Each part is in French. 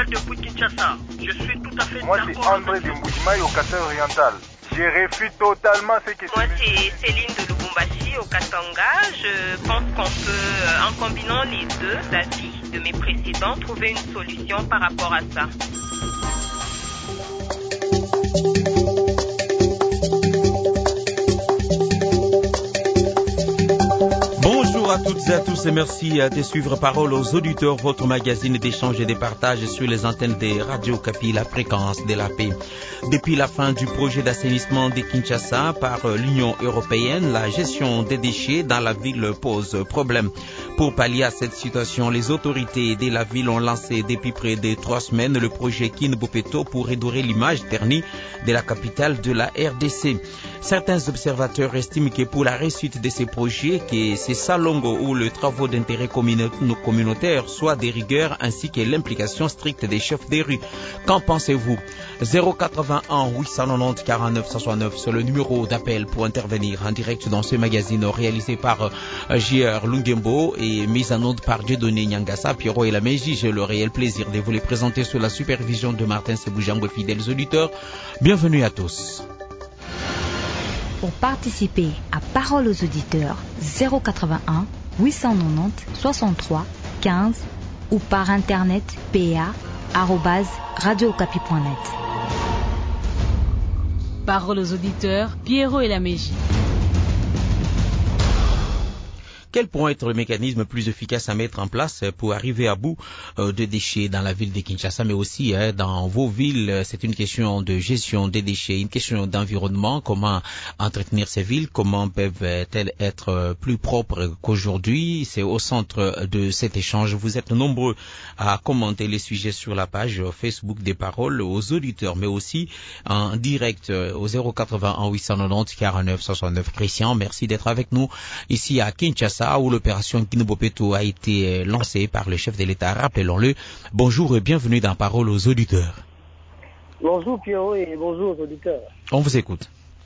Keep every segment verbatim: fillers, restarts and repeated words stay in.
t'appelle depuis Kinshasa. Je suis tout à fait Moi, d'accord. c'est André de Moujimaï au Katanga-Oriental. Je refuse totalement ce que Moi, c'est Céline de Lubumbashi au Katanga. Je pense qu'on peut, en combinant les deux avis de mes précédents, trouver une solution par rapport à ça. Bonjour à toutes et à tous et merci de suivre Parole aux auditeurs, votre magazine d'échange et de partage sur les antennes des Radio Kapi, la fréquence de la paix. Depuis la fin du projet d'assainissement de Kinshasa par l'Union européenne, la gestion des déchets dans la ville pose problème. Pour pallier à cette situation, les autorités de la ville ont lancé depuis près de trois semaines le projet Kinbopeto pour redorer l'image ternie de la capitale de la R D C. Certains observateurs estiment que pour la réussite de ces projets, que c'est Salongo où le travaux d'intérêt communautaire soit des rigueurs ainsi que l'implication stricte des chefs des rues. Qu'en pensez-vous? zéro quatre-vingt-un huit cent quatre-vingt-dix quarante-neuf soixante-neuf, c'est le numéro d'appel pour intervenir en direct dans ce magazine réalisé par J R Lungembo et mis en onde par Dieudonné Nyangassa. Pierrot et la Meji, j'ai le réel plaisir de vous les présenter sous la supervision de Martin Seboujango, fidèles auditeurs. Bienvenue à tous. Pour participer à Parole aux auditeurs, zéro quatre-vingt-un huit cent quatre-vingt-dix soixante-trois quinze ou par internet p a arobase radiocapi point net. Parole aux auditeurs, Pierrot et la Mégie. Quel pourrait être le mécanisme plus efficace à mettre en place pour arriver à bout euh, des déchets dans la ville de Kinshasa, mais aussi hein, dans vos villes? C'est une question de gestion des déchets, une question d'environnement. Comment entretenir ces villes? Comment peuvent-elles être plus propres qu'aujourd'hui? C'est au centre de cet échange. Vous êtes nombreux à commenter les sujets sur la page Facebook des Paroles aux auditeurs, mais aussi en direct au zéro quatre-vingt-un huit cent quatre-vingt-dix quarante-neuf soixante-neuf. Christian, merci d'être avec nous ici à Kinshasa, où l'opération Kinbopeto a été lancée par le chef de l'État. Rappelons-le. Bonjour et bienvenue dans Parole aux auditeurs. Bonjour Pierrot et bonjour aux auditeurs. On vous écoute.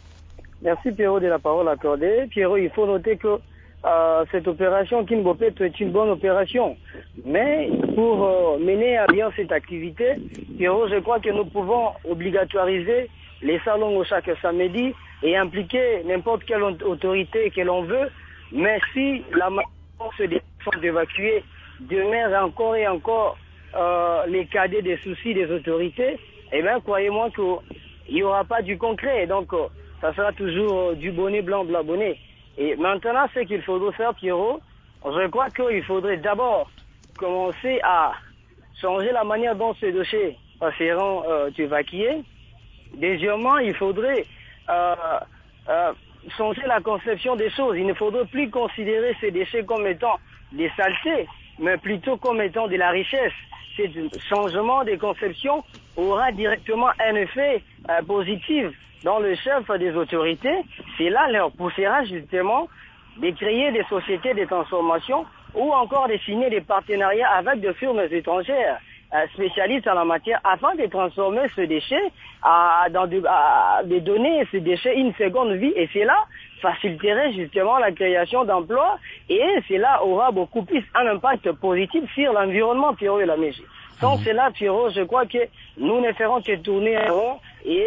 Merci Pierrot de la parole accordée. Pierrot, il faut noter que euh, cette opération Kinbopeto est une bonne opération. Mais pour euh, mener à bien cette activité, Pierrot, je crois que nous pouvons obligatoriser les salons chaque samedi et impliquer n'importe quelle autorité que l'on veut. Mais si la force des forces d'évacuer demeure encore et encore euh, les cadets des soucis des autorités, eh bien, croyez-moi qu'il n'y aura pas du concret. Donc, euh, ça sera toujours euh, du bonnet blanc, blanc bonnet. Et maintenant, ce qu'il faudrait faire, Pierrot, je crois qu'il faudrait d'abord commencer à changer la manière dont ces déchets seront euh, évacués. Deuxièmement, il faudrait... Euh, euh, changer la conception des choses. Il ne faudrait plus considérer ces déchets comme étant des saletés, mais plutôt comme étant de la richesse. Ce changement de conception aura directement un effet euh, positif dans le chef des autorités. Cela leur poussera justement de créer des sociétés de transformation ou encore de signer des partenariats avec des firmes étrangères spécialistes en la matière afin de transformer ce déchet, à, dans de, à, de donner ce déchet une seconde vie, et cela faciliterait justement la création d'emplois et cela aura beaucoup plus un impact positif sur l'environnement, Pierrot et la Mégie. Sans mmh. cela, Pierrot, je crois que nous ne ferons que tourner un rond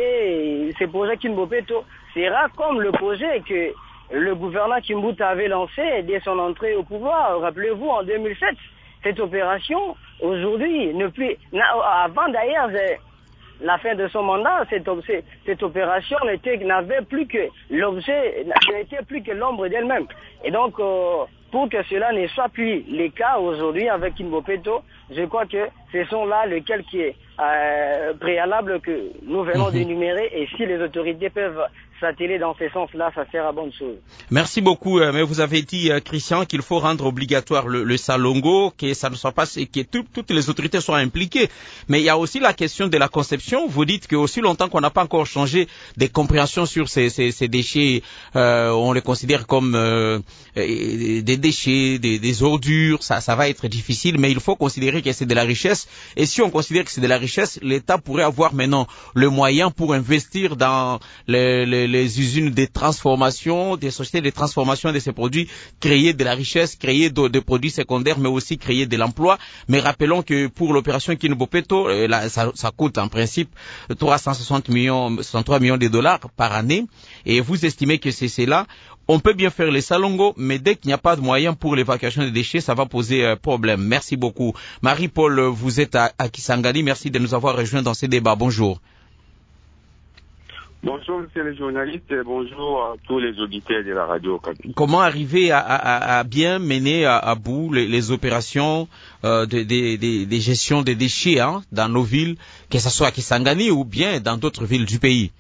et ce projet Kinbopeto sera comme le projet que le gouverneur Kimbuta avait lancé dès son entrée au pouvoir. Rappelez-vous, en deux mille sept, cette opération, aujourd'hui, ne plus, avant d'ailleurs la fin de son mandat, cette, cette opération n'avait plus que l'objet, n'était plus que l'ombre d'elle-même. Et donc, euh, pour que cela ne soit plus le cas aujourd'hui avec Kinbopeto, je crois que ce sont là les quelques euh, préalables que nous venons d'énumérer, et si les autorités peuvent s'atteler dans ce sens-là, ça sert à bonne chose. Merci beaucoup. Mais vous avez dit, Christian, qu'il faut rendre obligatoire le, le salongo, que ça ne soit pas, que tout, toutes les autorités soient impliquées. Mais il y a aussi la question de la conception. Vous dites que aussi longtemps qu'on n'a pas encore changé des compréhensions sur ces, ces, ces déchets, euh, on les considère comme euh, des déchets, des, des ordures, ça, ça va être difficile, mais il faut considérer que c'est de la richesse. Et si on considère que c'est de la richesse, l'État pourrait avoir maintenant le moyen pour investir dans les, les, les usines de transformation, des sociétés de transformation de ces produits, créer de la richesse, créer de, de produits secondaires, mais aussi créer de l'emploi. Mais rappelons que pour l'opération Kinbopeto, euh, là, ça, ça coûte en principe trois cent soixante millions, soixante-trois millions de dollars par année. Et vous estimez que c'est là. On peut bien faire les salongos, mais dès qu'il n'y a pas de moyens pour l'évacuation des déchets, ça va poser un problème. Merci beaucoup. Marie-Paul, vous êtes à, à Kisangani. Merci de nous avoir rejoints dans ces débats. Bonjour. Bonjour, monsieur le journaliste, et bonjour à tous les auditeurs de la radio Okapi. Comment arriver à, à, à bien mener à, à bout les, les opérations euh, de, de, de, de gestion des déchets hein, dans nos villes, que ce soit à Kisangani ou bien dans d'autres villes du pays?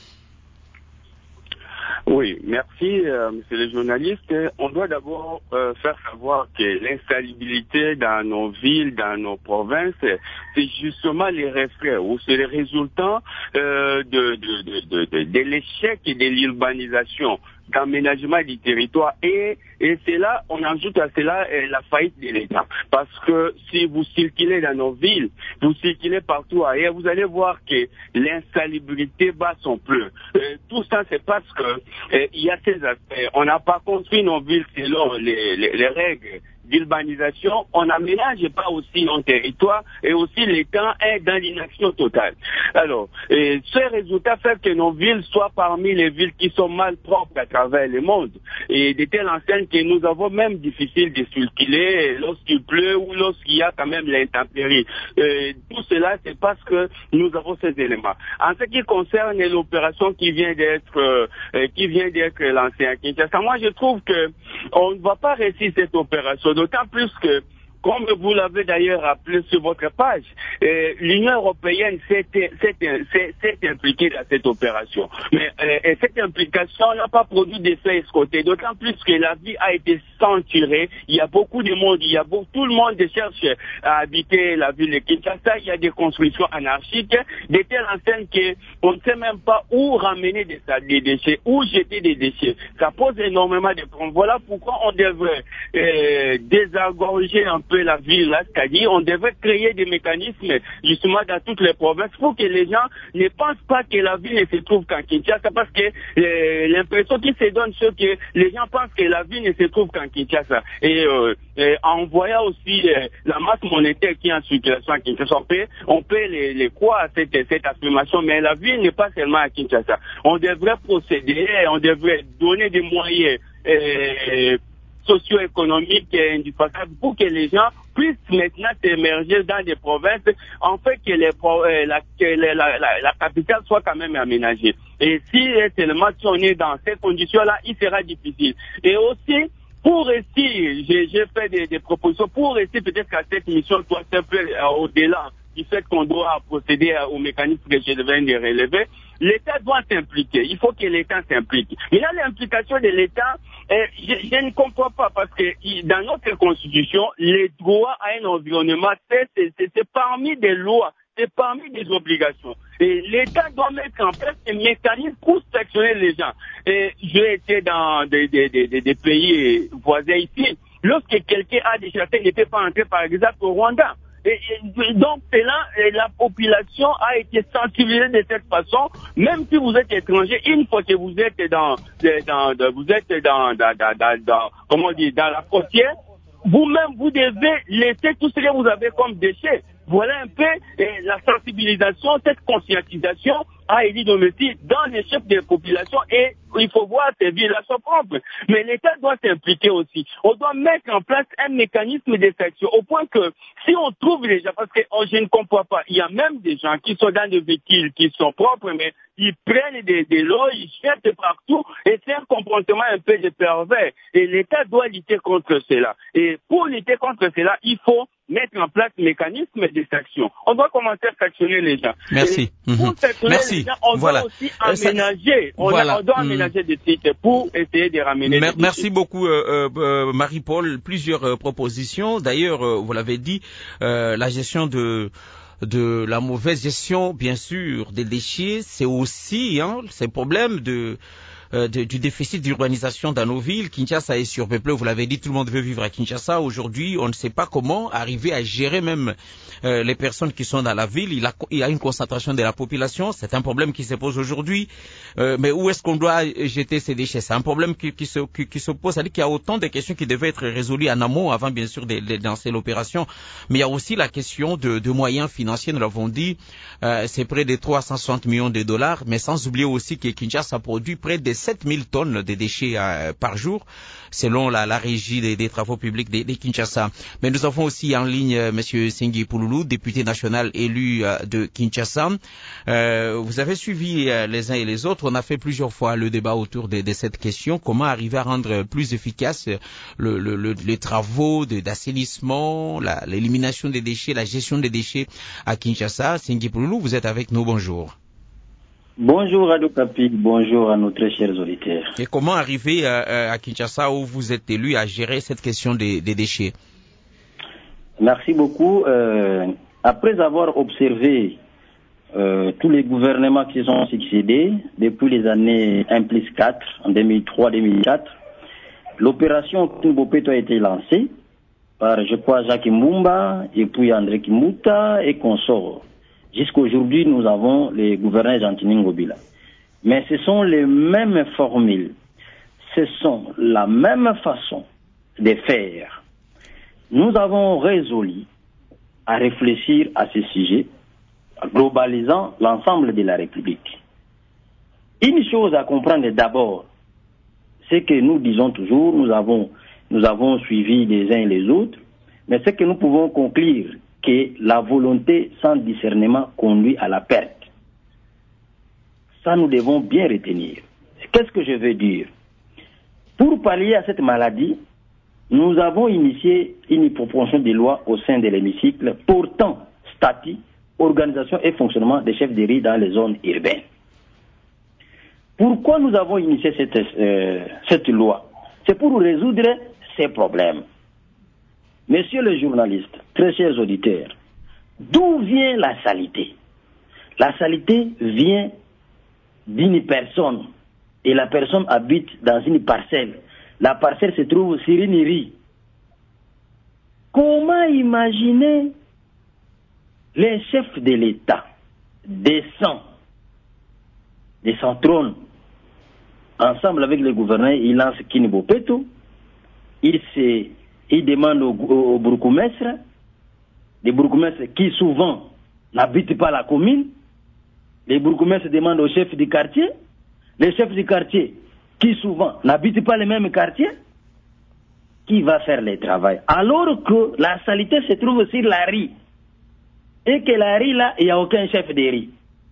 Oui, merci, euh, monsieur le journaliste. On doit d'abord euh, faire savoir que l'insalubrité dans nos villes, dans nos provinces, c'est justement les reflets ou c'est les résultats euh, de, de, de, de, de, de l'échec et de l'urbanisation, d'aménagement du territoire. Et, et c'est là, on ajoute à cela euh, la faillite de l'État. Parce que si vous circulez dans nos villes, vous circulez partout ailleurs, vous allez voir que l'insalubrité bat son pleu. Euh, tout ça, c'est parce que euh, il y a ces aspects. On n'a pas construit nos villes selon les, les, les règles d'urbanisation, on n'aménage pas aussi nos territoires et aussi l'État est dans l'inaction totale. Alors, et ce résultat fait que nos villes soient parmi les villes qui sont mal propres à travers le monde. Et de telle enseigne que nous avons même difficile de circuler lorsqu'il pleut ou lorsqu'il y a quand même l'intempérie. Tout cela, c'est parce que nous avons ces éléments. En ce qui concerne l'opération qui vient d'être euh, qui vient d'être lancée à Kinshasa, moi je trouve que on ne va pas réussir cette opération. D'autant plus que, comme vous l'avez d'ailleurs rappelé sur votre page, euh, l'Union européenne s'est impliquée dans cette opération. Mais euh, cette implication n'a pas produit d'effet escompté, d'autant plus que la vie a été censurée. Il y a beaucoup de monde, il y a beaucoup, tout le monde cherche à habiter la ville de Kinshasa. Il y a des constructions anarchiques, de telle enseigne qu'on ne sait même pas où ramener des, des déchets, où jeter des déchets. Ça pose énormément de problèmes. Voilà pourquoi on devrait euh, désengorger un peu la ville, là, c'est-à-dire on devrait créer des mécanismes justement dans toutes les provinces pour que les gens ne pensent pas que la ville ne se trouve qu'en Kinshasa, parce que euh, l'impression qui se donne, c'est que les gens pensent que la ville ne se trouve qu'en Kinshasa. Et, euh, et en voyant aussi euh, la masse monétaire qui est en circulation à Kinshasa, on peut, on peut les, les croire à cette, cette affirmation, mais la ville n'est pas seulement à Kinshasa. On devrait procéder, on devrait donner des moyens euh, socio-économique et indispensable pour que les gens puissent maintenant s'émerger dans des provinces, en fait que, les, euh, la, que la, la, la, la capitale soit quand même aménagée. Et si seulement si on est dans ces conditions-là, il sera difficile. Et aussi, pour réussir, j'ai fait des, des propositions, pour réussir peut-être qu'à cette mission soit un peu euh, au-delà du fait qu'on doit procéder au mécanisme que je viens de relever, l'État doit s'impliquer. Il faut que l'État s'implique. Mais là, l'implication de l'État, eh, je, je ne comprends pas parce que dans notre Constitution, les droits à un environnement, c'est parmi des lois, c'est parmi des obligations. Et l'État doit mettre en place un mécanisme pour sanctionner les gens. Et j'ai été dans des, des, des, des pays voisins ici. Lorsque quelqu'un a des châtaignes, il ne peut pas entrer, par exemple, au Rwanda. Et, et, donc, c'est là, et la population a été sensibilisée de cette façon. Même si vous êtes étranger, une fois que vous êtes dans, dans, dans vous êtes dans, dans, dans, dans, dans comment on dit, dans la frontière, vous-même, vous devez laisser tout ce que vous avez comme déchets. Voilà un peu eh, la sensibilisation, cette conscientisation a été domestique dans les chefs des populations et il faut voir ces villes-là sont propres. Mais l'État doit s'impliquer aussi. On doit mettre en place un mécanisme de sanction au point que si on trouve les gens, parce que oh, je ne comprends pas, il y a même des gens qui sont dans des véhicules qui sont propres, mais ils prennent des, des lots, ils jettent partout et c'est un comportement un peu de pervers. Et l'État doit lutter contre cela. Et pour lutter contre cela, il faut mettre en place un mécanisme de sanction. On doit commencer à sanctionner les gens. Merci. Et pour sanctionner Merci. les gens, on voilà. doit aussi aménager. On, voilà. a, on doit aménager mmh. des sites pour essayer de ramener Mer des Merci sites. beaucoup, euh, euh, Marie-Paul. Plusieurs euh, propositions. D'ailleurs, euh, vous l'avez dit, euh, la gestion de de la mauvaise gestion, bien sûr, des déchets, c'est aussi hein, ces problèmes de euh, de, du déficit d'urbanisation dans nos villes. Kinshasa est surpeuplé, vous l'avez dit, tout le monde veut vivre à Kinshasa. Aujourd'hui, on ne sait pas comment arriver à gérer même euh, les personnes qui sont dans la ville. Il, a, il y a une concentration de la population, c'est un problème qui se pose aujourd'hui. Euh, mais où est-ce qu'on doit jeter ces déchets? C'est un problème qui, qui, se, qui, qui se pose, c'est-à-dire qu'il y a autant de questions qui devaient être résolues en amont avant bien sûr de, de lancer l'opération. Mais il y a aussi la question de, de moyens financiers, nous l'avons dit, euh, c'est près de trois cent soixante millions de dollars, mais sans oublier aussi que Kinshasa produit près de sept mille tonnes de déchets euh, par jour, selon la, la régie des, des travaux publics de, de Kinshasa. Mais nous avons aussi en ligne euh, M. Singui Pouloulou, député national élu euh, de Kinshasa. Euh, vous avez suivi euh, les uns et les autres, on a fait plusieurs fois le débat autour de, de cette question, comment arriver à rendre plus efficace le, le, le, les travaux de, d'assainissement, la, l'élimination des déchets, la gestion des déchets à Kinshasa. Singui Pouloulou, vous êtes avec nous, bonjour. Bonjour Radio Kapi, bonjour à nos très chers auditeurs. Et comment arriver euh, à Kinshasa où vous êtes élu à gérer cette question des, des déchets? Merci beaucoup. Euh, après avoir observé euh, tous les gouvernements qui se sont succédés depuis les années un plus quatre, en deux mille trois deux mille quatre, l'opération Kimbopeto a été lancée par, je crois, Jacques Mbumba et puis André Kimuta et consorts. Jusqu'à aujourd'hui, nous avons les gouverneurs Gentini Ngobila. Mais ce sont les mêmes formules, ce sont la même façon de faire. Nous avons résolu à réfléchir à ce sujet, en globalisant l'ensemble de la République. Une chose à comprendre d'abord, c'est que nous disons toujours, nous avons, nous avons suivi les uns et les autres, mais c'est que nous pouvons conclure que la volonté sans discernement conduit à la perte. Ça, nous devons bien retenir. Qu'est-ce que je veux dire? Pour pallier à cette maladie, nous avons initié une proposition de loi au sein de l'hémicycle portant statut, organisation et fonctionnement des chefs de riz dans les zones urbaines. Pourquoi nous avons initié cette, euh, cette loi? C'est pour résoudre ces problèmes. Messieurs les journalistes, très chers auditeurs, d'où vient la saleté? La saleté vient d'une personne et la personne habite dans une parcelle. La parcelle se trouve sur une rue. Comment imaginer les chefs de l'État descend de son trône ensemble avec les gouverneurs, ils lancent Kimbopeto, ils se Il demande aux au bourgmestres, les bourgmestres qui souvent n'habitent pas la commune, les bourgmestres demandent aux chefs du quartier, les chefs du quartier qui souvent n'habitent pas les mêmes quartiers, qui va faire le travail? Alors que la saleté se trouve sur la rue, et que la rue là, il n'y a aucun chef de rue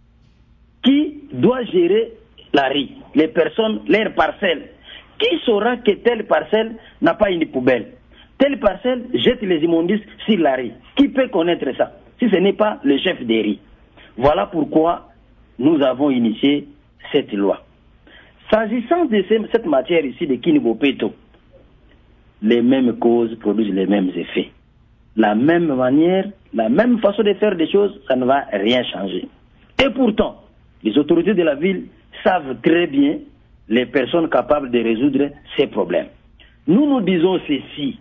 qui doit gérer la rue, les personnes, leurs parcelles. Qui saura que telle parcelle n'a pas une poubelle? Telle parcelle jette les immondices sur la rue. Qui peut connaître ça si ce n'est pas le chef des riz? Voilà pourquoi nous avons initié cette loi. S'agissant de cette matière ici de Kimbopeto, les mêmes causes produisent les mêmes effets. La même manière, la même façon de faire des choses, ça ne va rien changer. Et pourtant, les autorités de la ville savent très bien les personnes capables de résoudre ces problèmes. Nous nous disons ceci.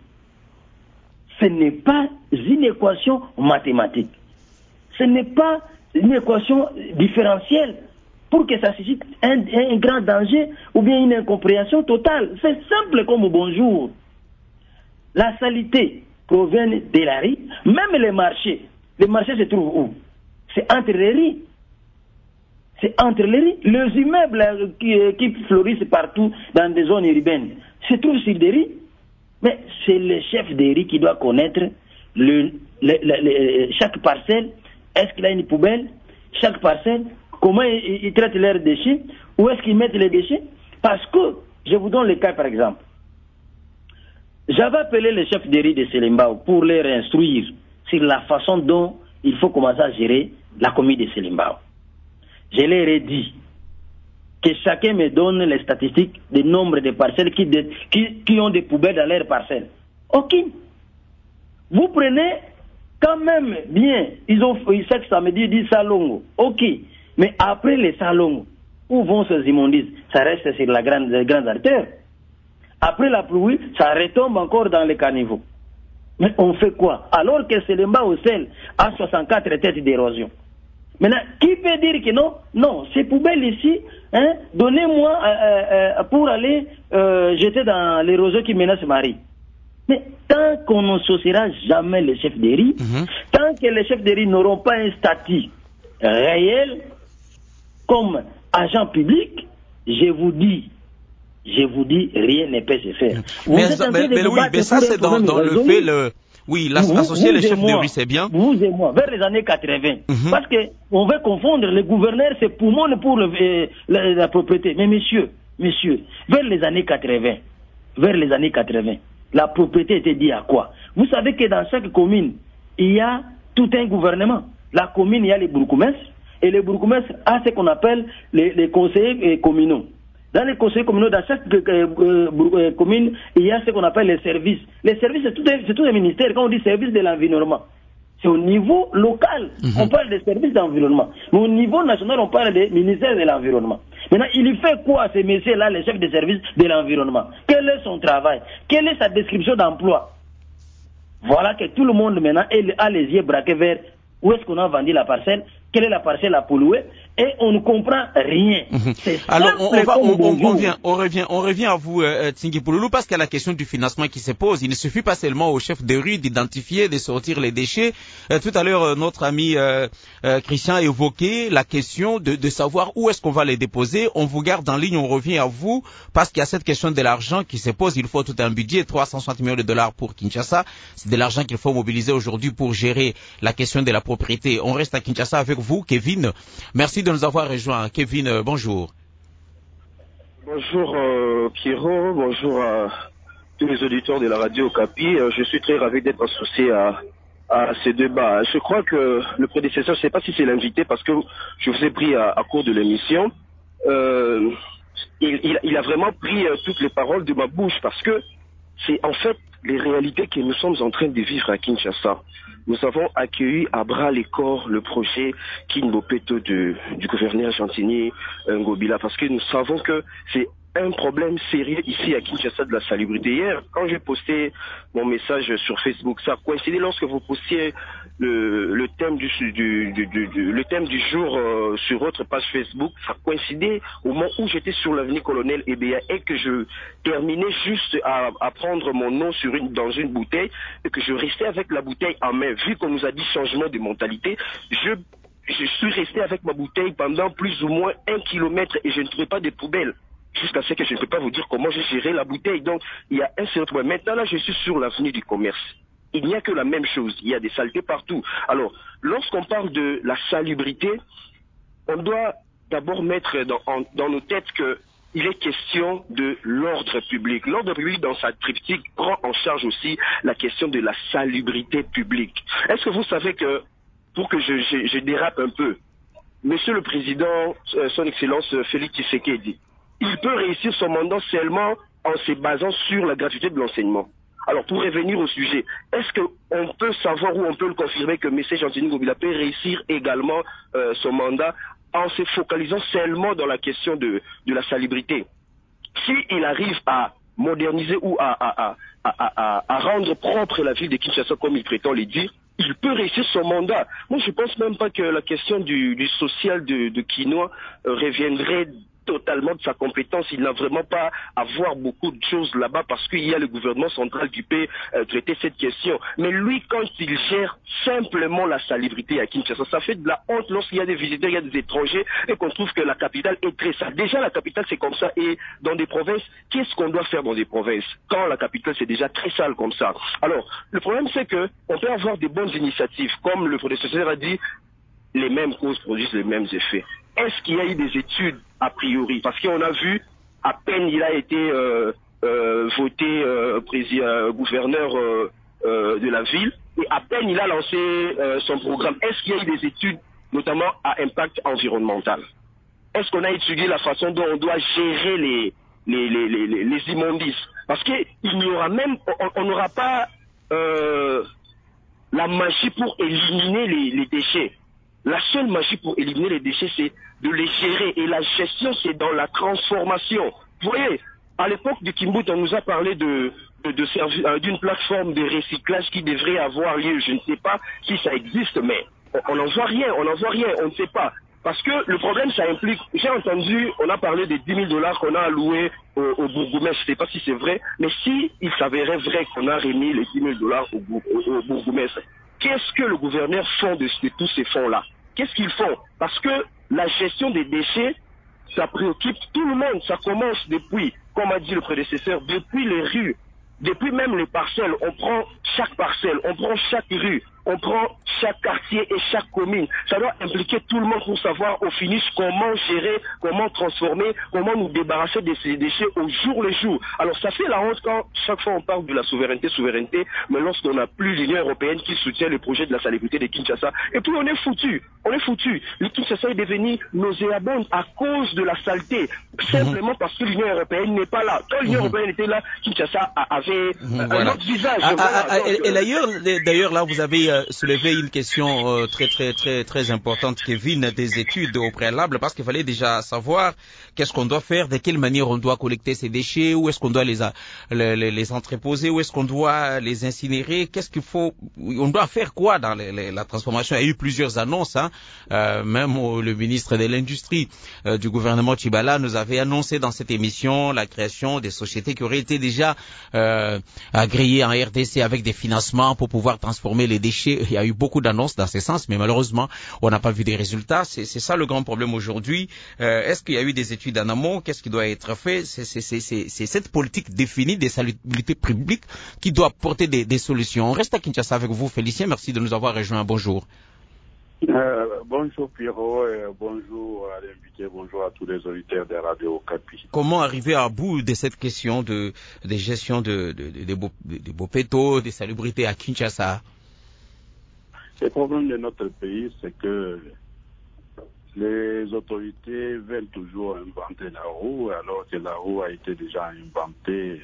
Ce n'est pas une équation mathématique. Ce n'est pas une équation différentielle pour que ça suscite un, un grand danger ou bien une incompréhension totale. C'est simple comme bonjour. La saleté provient de la rue, même les marchés. Les marchés se trouvent où? C'est entre les rues. C'est entre les rues. Les immeubles qui, qui fleurissent partout dans des zones urbaines se trouvent sur des rues. Mais c'est le chef des rues qui doit connaître le, le, le, le, chaque parcelle. Est-ce qu'il a une poubelle? Chaque parcelle, comment ils, ils traitent leurs déchets? Où est-ce qu'ils mettent les déchets? Parce que, je vous donne le cas par exemple. J'avais appelé les chefs des rues de Selimbao pour les instruire sur la façon dont il faut commencer à gérer la commune de Selimbao. Je leur ai dit que chacun me donne les statistiques du nombre de parcelles qui, de, qui, qui ont des poubelles dans leurs parcelles. Aucune. Vous prenez quand même bien, ils ont chaque samedi dit salongo. Ok. Mais après les salons, où vont ces immondices? Ça reste sur la grande, les grandes artères. Après la pluie, ça retombe encore dans les caniveaux. Mais on fait quoi? Alors que Selemba au sel a soixante-quatre têtes d'érosion. Maintenant, qui peut dire que non? Non, ces poubelles ici, hein, donnez-moi euh, euh, pour aller euh, jeter dans l'érosion qui menace Marie. Mais tant qu'on n'associera jamais les chefs de riz, mm-hmm. tant que les chefs de riz n'auront pas un statut réel comme agent public, je vous dis, je vous dis, rien ne peut se faire. Vous mais, ça, mais, mais oui, mais ça c'est dans, dans le fait, le, oui, l'associer les chefs moi, de riz, c'est bien. Vous et moi, vers les années quatre-vingts, mm-hmm. parce que on veut confondre les gouverneurs, c'est poumon pour le, euh, la, la propriété. Mais messieurs, messieurs, vers les années quatre-vingts, vers les années quatre-vingts, la propriété était dit à quoi? Vous savez que dans chaque commune, il y a tout un gouvernement. La commune, il y a les bourgmestres, et les bourgmestres ont ce qu'on appelle les, les conseillers communaux. Dans les conseillers communaux, dans chaque euh, euh, commune, il y a ce qu'on appelle les services. Les services, c'est tout un, c'est tout un ministère. Quand on dit service de l'environnement, c'est au niveau local. Mm-hmm. On parle des services d'environnement. Mais au niveau national, on parle des ministères de l'environnement. Maintenant, il fait quoi ces messieurs-là, les chefs de service de l'environnement? Quel est son travail? Quelle est sa description d'emploi? Voilà que tout le monde maintenant a les yeux braqués vers où est-ce qu'on a vendu la parcelle, quelle est la parcelle à polluer, et on ne comprend rien. Mmh. Alors on, on, va, on, on, on, revient, on revient, on revient à vous, euh, Tsingi Pouloulou, parce qu'il y a la question du financement qui se pose. Il ne suffit pas seulement aux chefs de rue d'identifier, de sortir les déchets. Euh, tout à l'heure, euh, notre ami euh, euh, Christian a évoqué la question de, de savoir où est-ce qu'on va les déposer. On vous garde en ligne, on revient à vous, parce qu'il y a cette question de l'argent qui se pose. Il faut tout un budget, trois cent soixante millions de dollars pour Kinshasa. C'est de l'argent qu'il faut mobiliser aujourd'hui pour gérer la question de la propriété. On reste à Kinshasa avec vous, Kevin. Merci de nous avoir rejoints. Kevin, euh, bonjour. Bonjour euh, Pierrot, bonjour à tous les auditeurs de la radio Okapi. Euh, je suis très ravi d'être associé à, à ces débats. Je crois que le prédécesseur, je ne sais pas si c'est l'invité parce que je vous ai pris à, à court de l'émission. Euh, il, il, il a vraiment pris euh, toutes les paroles de ma bouche parce que c'est en fait les réalités que nous sommes en train de vivre à Kinshasa. Nous avons accueilli à bras les corps le projet Kinbopeto de, du gouverneur Gentini Ngobila parce que nous savons que c'est un problème sérieux ici à Kinshasa de la salubrité. Hier, quand j'ai posté mon message sur Facebook, ça a coïncidé lorsque vous postiez le, le thème du, du, du, du, du le thème du jour euh, sur votre page Facebook. Ça a coïncidé au moment où j'étais sur l'avenue Colonel Ebea et que je terminais juste à, à prendre mon nom sur une, dans une bouteille et que je restais avec la bouteille en main. Vu qu'on nous a dit changement de mentalité, je, je suis resté avec ma bouteille pendant plus ou moins un kilomètre et je ne trouvais pas de poubelle. Jusqu'à ce que je ne peux pas vous dire comment j'ai géré la bouteille. Donc, il y a un seul problème. Maintenant, là, je suis sur l'avenue du commerce. Il n'y a que la même chose. Il y a des saletés partout. Alors, lorsqu'on parle de la salubrité, on doit d'abord mettre dans, en, dans nos têtes qu'il est question de l'ordre public. L'ordre public, dans sa triptyque, prend en charge aussi la question de la salubrité publique. Est-ce que vous savez que, pour que je, je, je dérape un peu, Monsieur le Président, euh, Son Excellence Félix Tshisekedi, il peut réussir son mandat seulement en se basant sur la gratuité de l'enseignement. Alors, pour revenir au sujet, est-ce qu'on peut savoir ou on peut le confirmer que M. Gentini Ngobila peut réussir également euh, son mandat en se focalisant seulement dans la question de, de la salubrité? S'il arrive à moderniser ou à, à, à, à, à, à rendre propre la ville de Kinshasa comme il prétend le dire, il peut réussir son mandat. Moi, je ne pense même pas que la question du, du social de, de Kinois euh, reviendrait totalement de sa compétence. Il n'a vraiment pas à voir beaucoup de choses là-bas parce qu'il y a le gouvernement central qui peut euh, traiter cette question. Mais lui, quand il gère simplement la salubrité à Kinshasa, ça fait de la honte lorsqu'il y a des visiteurs, il y a des étrangers et qu'on trouve que la capitale est très sale. Déjà, la capitale, c'est comme ça. Et dans des provinces, qu'est-ce qu'on doit faire dans des provinces quand la capitale, c'est déjà très sale comme ça? Alors, le problème, c'est que on peut avoir des bonnes initiatives. Comme le prédécesseur a dit, les mêmes causes produisent les mêmes effets. Est-ce qu'il y a eu des études a priori? Parce qu'on a vu, à peine il a été euh, euh, voté euh, président, euh, gouverneur euh, euh, de la ville, et à peine il a lancé euh, son programme. Est-ce qu'il y a eu des études, notamment à impact environnemental? Est-ce qu'on a étudié la façon dont on doit gérer les, les, les, les, les immondices? Parce qu'il n'y aura même, on n'aura pas euh, la magie pour éliminer les, les déchets. La seule magie pour éliminer les déchets, c'est de les gérer. Et la gestion, c'est dans la transformation. Vous voyez, à l'époque du Kimbut, on nous a parlé de, de, de servi- euh, d'une plateforme de recyclage qui devrait avoir lieu. Je ne sais pas si ça existe, mais on n'en voit rien, on n'en voit rien, on ne sait pas. Parce que le problème, ça implique, j'ai entendu, on a parlé des dix mille dollars qu'on a alloués au, au bourgmestre, je ne sais pas si c'est vrai, mais si il s'avérait vrai qu'on a remis les dix mille dollars au, au, au bourgmestre, qu'est-ce que le gouverneur fait de, de tous ces fonds-là? Qu'est-ce qu'ils font? Parce que la gestion des déchets, ça préoccupe tout le monde, ça commence depuis, comme a dit le prédécesseur, depuis les rues, depuis même les parcelles, on prend chaque parcelle, on prend chaque rue, on prend chaque quartier et chaque commune. Ça doit impliquer tout le monde pour savoir au finish comment gérer, comment transformer, comment nous débarrasser de ces déchets au jour le jour. Alors ça fait la honte quand chaque fois on parle de la souveraineté, souveraineté, mais lorsqu'on n'a plus l'Union européenne qui soutient le projet de la salubrité de Kinshasa, et puis on est foutu, on est foutu. Le Kinshasa est devenu nauséabond à cause de la saleté, simplement parce que l'Union européenne n'est pas là. Quand l'Union Mhm. européenne était là, Kinshasa avait Voilà. un autre visage. Ah, Voilà. ah, ah, Donc, et, et euh, d'ailleurs, d'ailleurs, là, vous avez euh, soulevé une question euh, très, très, très, très importante, Kevin, des études au préalable, parce qu'il fallait déjà savoir qu'est-ce qu'on doit faire, de quelle manière on doit collecter ces déchets, où est-ce qu'on doit les, a- les, les, les entreposer, où est-ce qu'on doit les incinérer, qu'est-ce qu'il faut, on doit faire quoi dans les, les, la transformation. Il y a eu plusieurs annonces, hein, euh, même au- le ministre de l'Industrie euh, du gouvernement Tchibala nous avait annoncé dans cette émission la création des sociétés qui auraient été déjà euh, agréées en R D C avec des financements pour pouvoir transformer les déchets. Il y a eu beaucoup d'annonces dans ce sens, mais malheureusement, on n'a pas vu des résultats. C'est, c'est ça le grand problème aujourd'hui. Euh, est-ce qu'il y a eu des études en amont? Qu'est-ce qui doit être fait? C'est, c'est, c'est, c'est, c'est cette politique définie des salubrités publiques qui doit porter des, des solutions. On reste à Kinshasa avec vous, Félicien. Merci de nous avoir rejoints. Bonjour. Euh, bonjour Pierrot, et bonjour à l'invité, bonjour à tous les auditeurs de Radio Okapi. Comment arriver à bout de cette question de, de gestion de, de, de, de, de, de Bopeto, des salubrités à Kinshasa? Le problème de notre pays, c'est que les autorités veulent toujours inventer la roue, alors que la roue a été déjà inventée.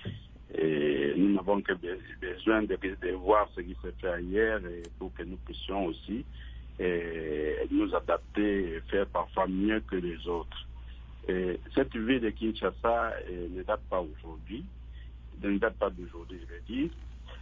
Et nous n'avons que besoin de, de voir ce qui s'est fait ailleurs et pour que nous puissions aussi et nous adapter et faire parfois mieux que les autres. Et cette vie de Kinshasa eh, ne date pas aujourd'hui, ne date pas d'aujourd'hui, je vais dire.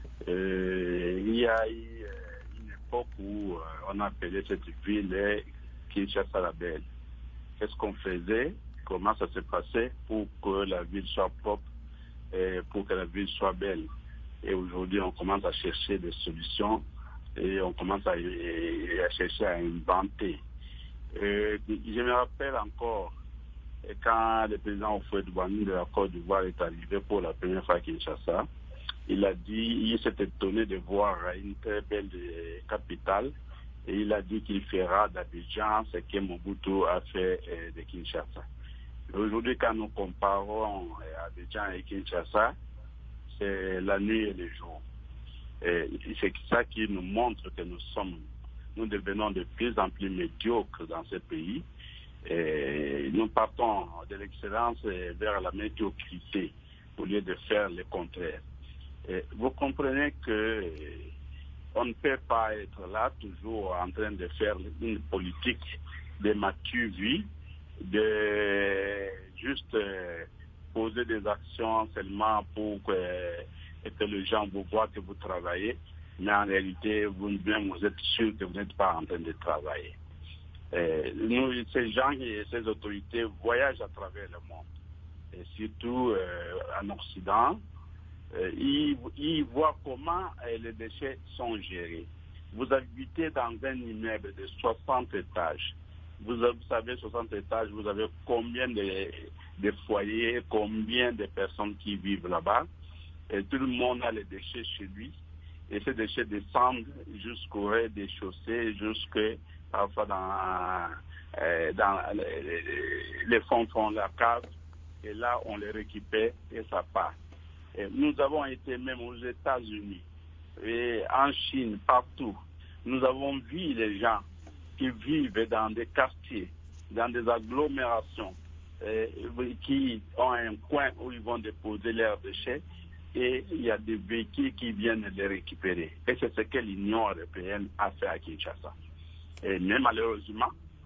Euh, il y a eu euh, une époque où euh, on appelait cette ville eh, Kinshasa la Belle. Qu'est-ce qu'on faisait? Comment ça se passait pour que la ville soit propre et pour que la ville soit belle? Et aujourd'hui, on commence à chercher des solutions et on commence à, à chercher à inventer. Euh, je me rappelle encore quand le président Houphouët-Boigny de la Côte d'Ivoire est arrivé pour la première fois à Kinshasa, il a dit, il s'est étonné de voir une très belle capitale et il a dit qu'il fera d'Abidjan ce que Mobutu a fait de Kinshasa. Aujourd'hui, quand nous comparons Abidjan et Kinshasa, c'est la nuit et le jour. Et c'est ça qui nous montre que nous sommes, nous devenons de plus en plus médiocres dans ce pays. Et nous partons de l'excellence vers la médiocrité au lieu de faire le contraire. Et vous comprenez que on ne peut pas être là toujours en train de faire une politique de matu-vie, de juste poser des actions seulement pour que, que les gens vous voient que vous travaillez, mais en réalité, vous-même, vous êtes sûr que vous n'êtes pas en train de travailler. Et nous, ces gens et ces autorités voyagent à travers le monde, et surtout euh, en Occident. Euh, ils, ils voient comment euh, les déchets sont gérés. Vous habitez dans un immeuble de soixante étages. Vous, vous savez, soixante étages, vous avez combien de, de foyers, combien de personnes qui vivent là-bas. Et tout le monde a les déchets chez lui. Et ces déchets descendent jusqu'au rez-de-chaussée, jusque parfois dans, euh, dans les, les fonds font la cave. Et là, on les récupère et ça part. Et nous avons été même aux États-Unis et en Chine, partout. Nous avons vu les gens qui vivent dans des quartiers, dans des agglomérations, euh, qui ont un coin où ils vont déposer leurs déchets et il y a des véhicules qui viennent les récupérer. Et c'est ce que l'Union européenne a fait à Kinshasa. Et mais malheureusement,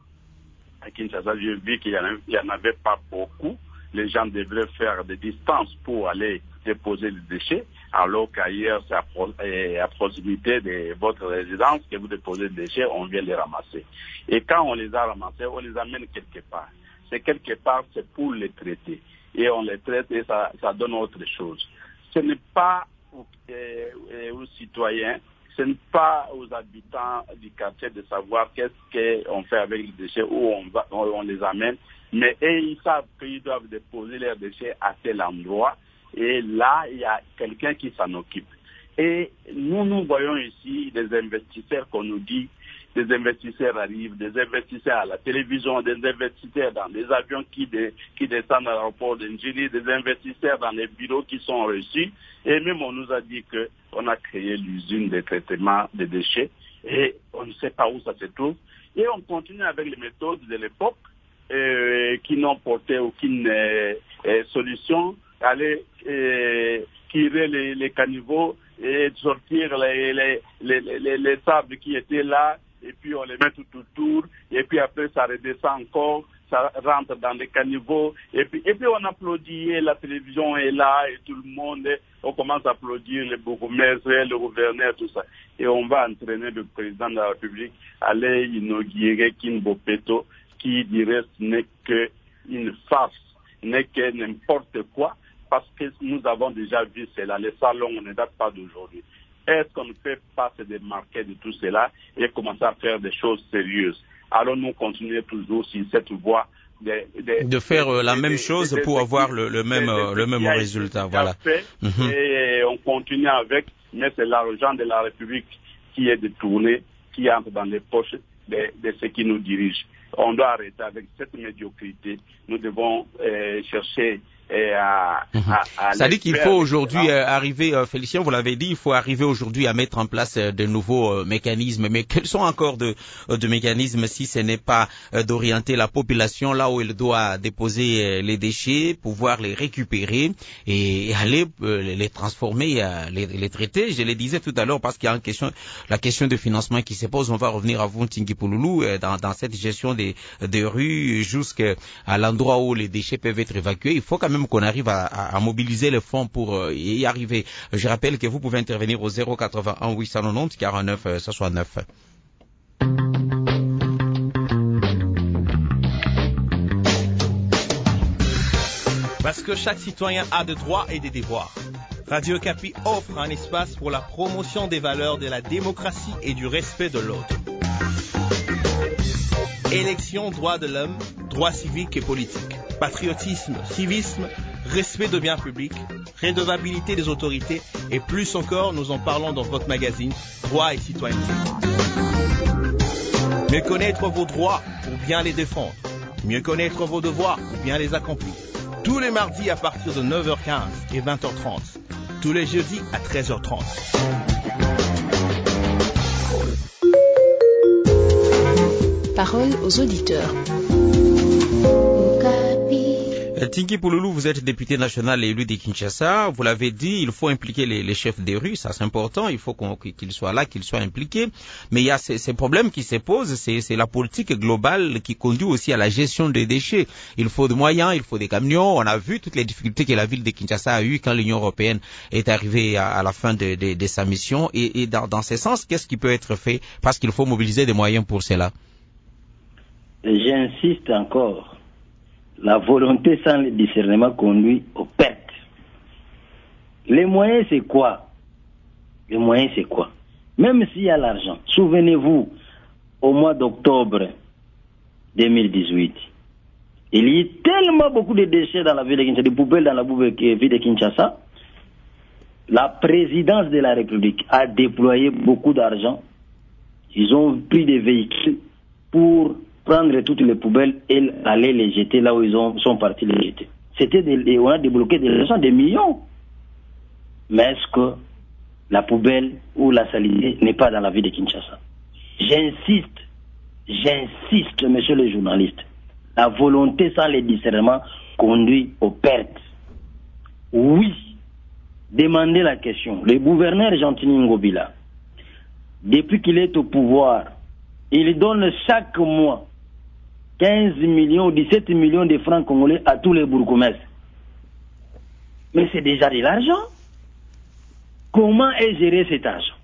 à Kinshasa, j'ai vu qu'il n'y en avait pas beaucoup. Les gens devraient faire des distances pour aller déposer les déchets, alors qu'ailleurs, c'est à, pro à proximité de votre résidence que vous déposez les déchets, on vient les ramasser. Et quand on les a ramassés, on les amène quelque part. C'est quelque part, c'est pour les traiter. Et on les traite et ça, ça donne autre chose. Ce n'est pas aux, euh, aux citoyens, ce n'est pas aux habitants du quartier de savoir qu'est-ce qu'on fait avec les déchets, où on, va, on, on les amène, mais eux, ils savent qu'ils doivent déposer leurs déchets à tel endroit, et là, il y a quelqu'un qui s'en occupe. Et nous, nous voyons ici des investisseurs qu'on nous dit, des investisseurs arrivent, des investisseurs à la télévision, des investisseurs dans les avions qui, de, qui descendent à l'aéroport d'Ingénie, des investisseurs dans les bureaux qui sont reçus. Et même on nous a dit qu'on a créé l'usine de traitement des déchets et on ne sait pas où ça se trouve. Et on continue avec les méthodes de l'époque euh, qui n'ont porté aucune euh, euh, solution, aller euh, tirer les, les caniveaux et sortir les, les, les, les, les sables qui étaient là, et puis on les met tout autour, et puis après ça redescend encore, ça rentre dans les caniveaux, et puis, et puis on applaudit, et la télévision est là, et tout le monde, on commence à applaudir les bourgmestres, le gouverneur, tout ça. Et on va entraîner le président de la République à aller inaugurer Kinbopeto, qui dirait ce n'est qu'une farce, n'est que n'importe quoi, parce que nous avons déjà vu cela, les salons ne datent pas d'aujourd'hui. Est-ce qu'on ne peut pas se démarquer de tout cela et commencer à faire des choses sérieuses? Allons-nous continuer toujours sur cette voie de, de, de faire de, la de, même de, chose de, pour de, avoir le, le même, de, de, le même résultat, voilà. Fait, mm-hmm. Et on continue avec, mais c'est l'argent de la République qui est détourné, qui entre dans les poches de, de ceux qui nous dirigent. On doit arrêter avec cette médiocrité. Nous devons euh, chercher et à, mmh. à, à ça dit qu'il faut aujourd'hui euh, arriver, euh, Félicien, vous l'avez dit, il faut arriver aujourd'hui à mettre en place euh, de nouveaux euh, mécanismes. Mais quels sont encore de, euh, de mécanismes si ce n'est pas euh, d'orienter la population là où elle doit déposer euh, les déchets, pouvoir les récupérer et, et aller euh, les transformer, euh, les, les traiter. Je le disais tout à l'heure parce qu'il y a une question, la question de financement qui se pose. On va revenir à vous, Tingui Pouloulou, euh, dans, dans cette gestion des, des rues jusqu'à l'endroit où les déchets peuvent être évacués. Il faut quand même qu'on arrive à, à, à mobiliser les fonds pour euh, y arriver. Je rappelle que vous pouvez intervenir au zéro quatre-vingt-un huit cent quatre-vingt-dix quarante-neuf soixante-neuf. Parce que chaque citoyen a des droits et des devoirs. Radio Kapi offre un espace pour la promotion des valeurs de la démocratie et du respect de l'autre. Élection, droits de l'homme, droits civiques et politiques, patriotisme, civisme, respect de biens publics, redevabilité des autorités et plus encore, nous en parlons dans votre magazine Droits et citoyenneté. Mieux connaître vos droits pour bien les défendre. Mieux connaître vos devoirs pour bien les accomplir. Tous les mardis à partir de neuf heures quinze et vingt heures trente. Tous les jeudis à treize heures trente. Parole aux auditeurs. Tingui Pouloulou, vous êtes député national et élu de Kinshasa. Vous l'avez dit, il faut impliquer les, les chefs des rues, ça c'est important. Il faut qu'on, qu'ils soient là, qu'ils soient impliqués. Mais il y a ces, ces problèmes qui se posent. C'est, c'est la politique globale qui conduit aussi à la gestion des déchets. Il faut des moyens, il faut des camions. On a vu toutes les difficultés que la ville de Kinshasa a eues quand l'Union européenne est arrivée à, à la fin de, de, de sa mission. Et, et dans, dans ce sens, qu'est-ce qui peut être fait? Parce qu'il faut mobiliser des moyens pour cela. J'insiste encore. La volonté sans le discernement conduit aux pertes. Les moyens, c'est quoi? Les moyens, c'est quoi? Même s'il y a l'argent, souvenez-vous, au mois d'octobre deux mille dix-huit, il y a tellement beaucoup de déchets dans la ville de Kinshasa, des poubelles dans la ville de Kinshasa, la présidence de la République a déployé beaucoup d'argent. Ils ont pris des véhicules pour prendre toutes les poubelles et aller les jeter là où ils ont, sont partis les jeter. C'était des, on a débloqué des leçons, des millions. Mais est-ce que la poubelle ou la salinité n'est pas dans la ville de Kinshasa? J'insiste, j'insiste, messieurs les journalistes, la volonté sans le discernement conduit aux pertes. Oui, demandez la question. Le gouverneur Gentini Ngobila, depuis qu'il est au pouvoir, il donne chaque mois quinze millions, dix-sept millions de francs congolais à tous les bourgmestres. Mais c'est déjà de l'argent. Comment est géré cet argent?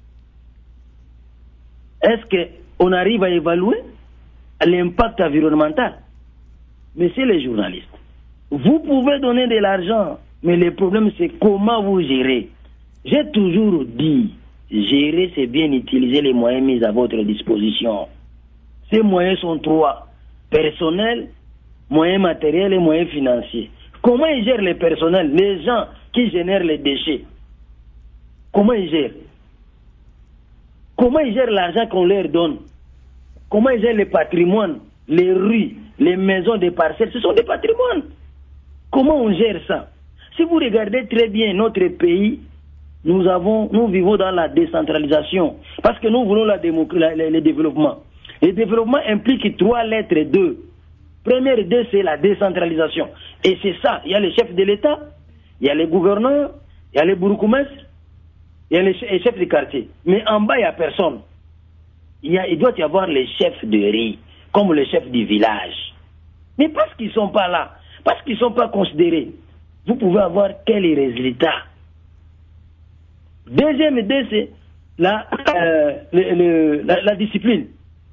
Est-ce qu'on arrive à évaluer l'impact environnemental? Messieurs les journalistes, vous pouvez donner de l'argent, mais le problème c'est comment vous gérez. J'ai toujours dit, gérer c'est bien utiliser les moyens mis à votre disposition. Ces moyens sont trois: personnel, moyens matériels et moyens financiers. Comment ils gèrent les personnels, les gens qui génèrent les déchets? Comment ils gèrent? Comment ils gèrent l'argent qu'on leur donne? Comment ils gèrent le patrimoine, les rues, les maisons, des parcelles? Ce sont des patrimoines. Comment on gère ça? Si vous regardez très bien notre pays, nous avons, nous vivons dans la décentralisation parce que nous voulons la démocr- la, la, le développement. Le développement implique trois lettres, deux. Première deux, c'est la décentralisation. Et c'est ça. Il y a les chefs de l'État, il y a les gouverneurs, il y a les bourgmestres, il y a les chefs de quartier. Mais en bas, il n'y a personne. Il, y a, il doit y avoir les chefs de riz, comme les chefs du village. Mais parce qu'ils ne sont pas là, parce qu'ils ne sont pas considérés, vous pouvez avoir quel résultat? Deuxième idée, c'est la, euh, le, le, la, la discipline.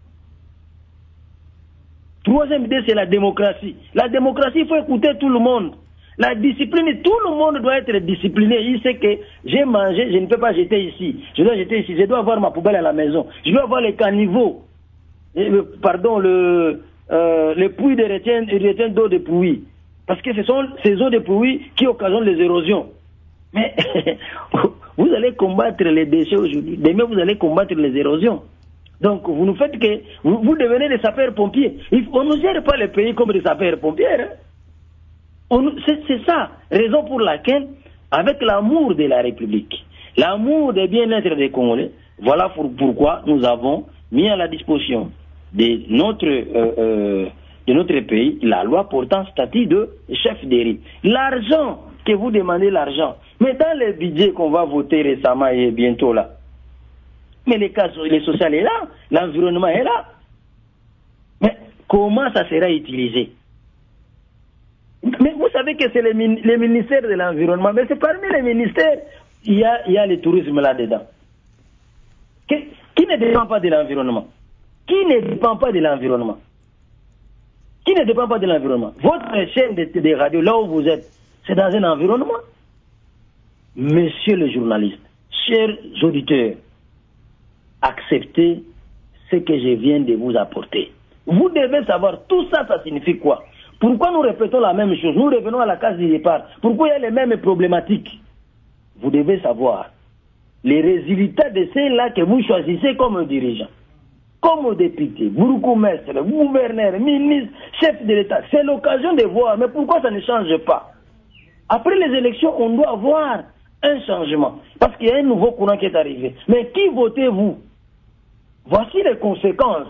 Troisième idée, c'est la démocratie. La démocratie, il faut écouter tout le monde. La discipline, tout le monde doit être discipliné. Il sait que j'ai mangé, je ne peux pas jeter ici. Je dois jeter ici. Je dois avoir ma poubelle à la maison. Je dois avoir les caniveaux. Et le, pardon, le, euh, les puits de retien, retien d'eau de pluie. Parce que ce sont ces eaux de pluie qui occasionnent les érosions. Mais vous allez combattre les déchets aujourd'hui. Demain, vous allez combattre les érosions. Donc, vous nous faites que vous, vous devenez des sapeurs-pompiers. On ne gère pas le pays comme des sapeurs-pompiers. Hein? On, c'est, c'est ça, raison pour laquelle, avec l'amour de la République, l'amour des bien-être des Congolais, voilà pour, pourquoi nous avons mis à la disposition de notre, euh, euh, de notre pays la loi portant statut de chef de riz. L'argent que vous demandez, l'argent, mais dans le budget qu'on va voter récemment et bientôt là, mais les cas, le social est là, l'environnement est là. Mais comment ça sera utilisé? Mais vous savez que c'est le, le ministère de l'Environnement, mais c'est parmi les ministères, il y a, il y a le tourisme là-dedans. Qui, qui ne dépend pas de l'environnement? Qui ne dépend pas de l'environnement? Qui ne dépend pas de l'environnement? Votre chaîne de, de radio, là où vous êtes, c'est dans un environnement. Monsieur le journaliste, chers auditeurs, acceptez ce que je viens de vous apporter. Vous devez savoir, tout ça, ça signifie quoi? Pourquoi nous répétons la même chose? Nous revenons à la case du départ. Pourquoi il y a les mêmes problématiques? Vous devez savoir les résultats de ceux-là que vous choisissez comme dirigeants, comme députés, bourgmestres, gouverneurs, ministres, chefs de l'État. C'est l'occasion de voir, mais pourquoi ça ne change pas? Après les élections, on doit avoir un changement, parce qu'il y a un nouveau courant qui est arrivé. Mais qui votez-vous? Voici les conséquences.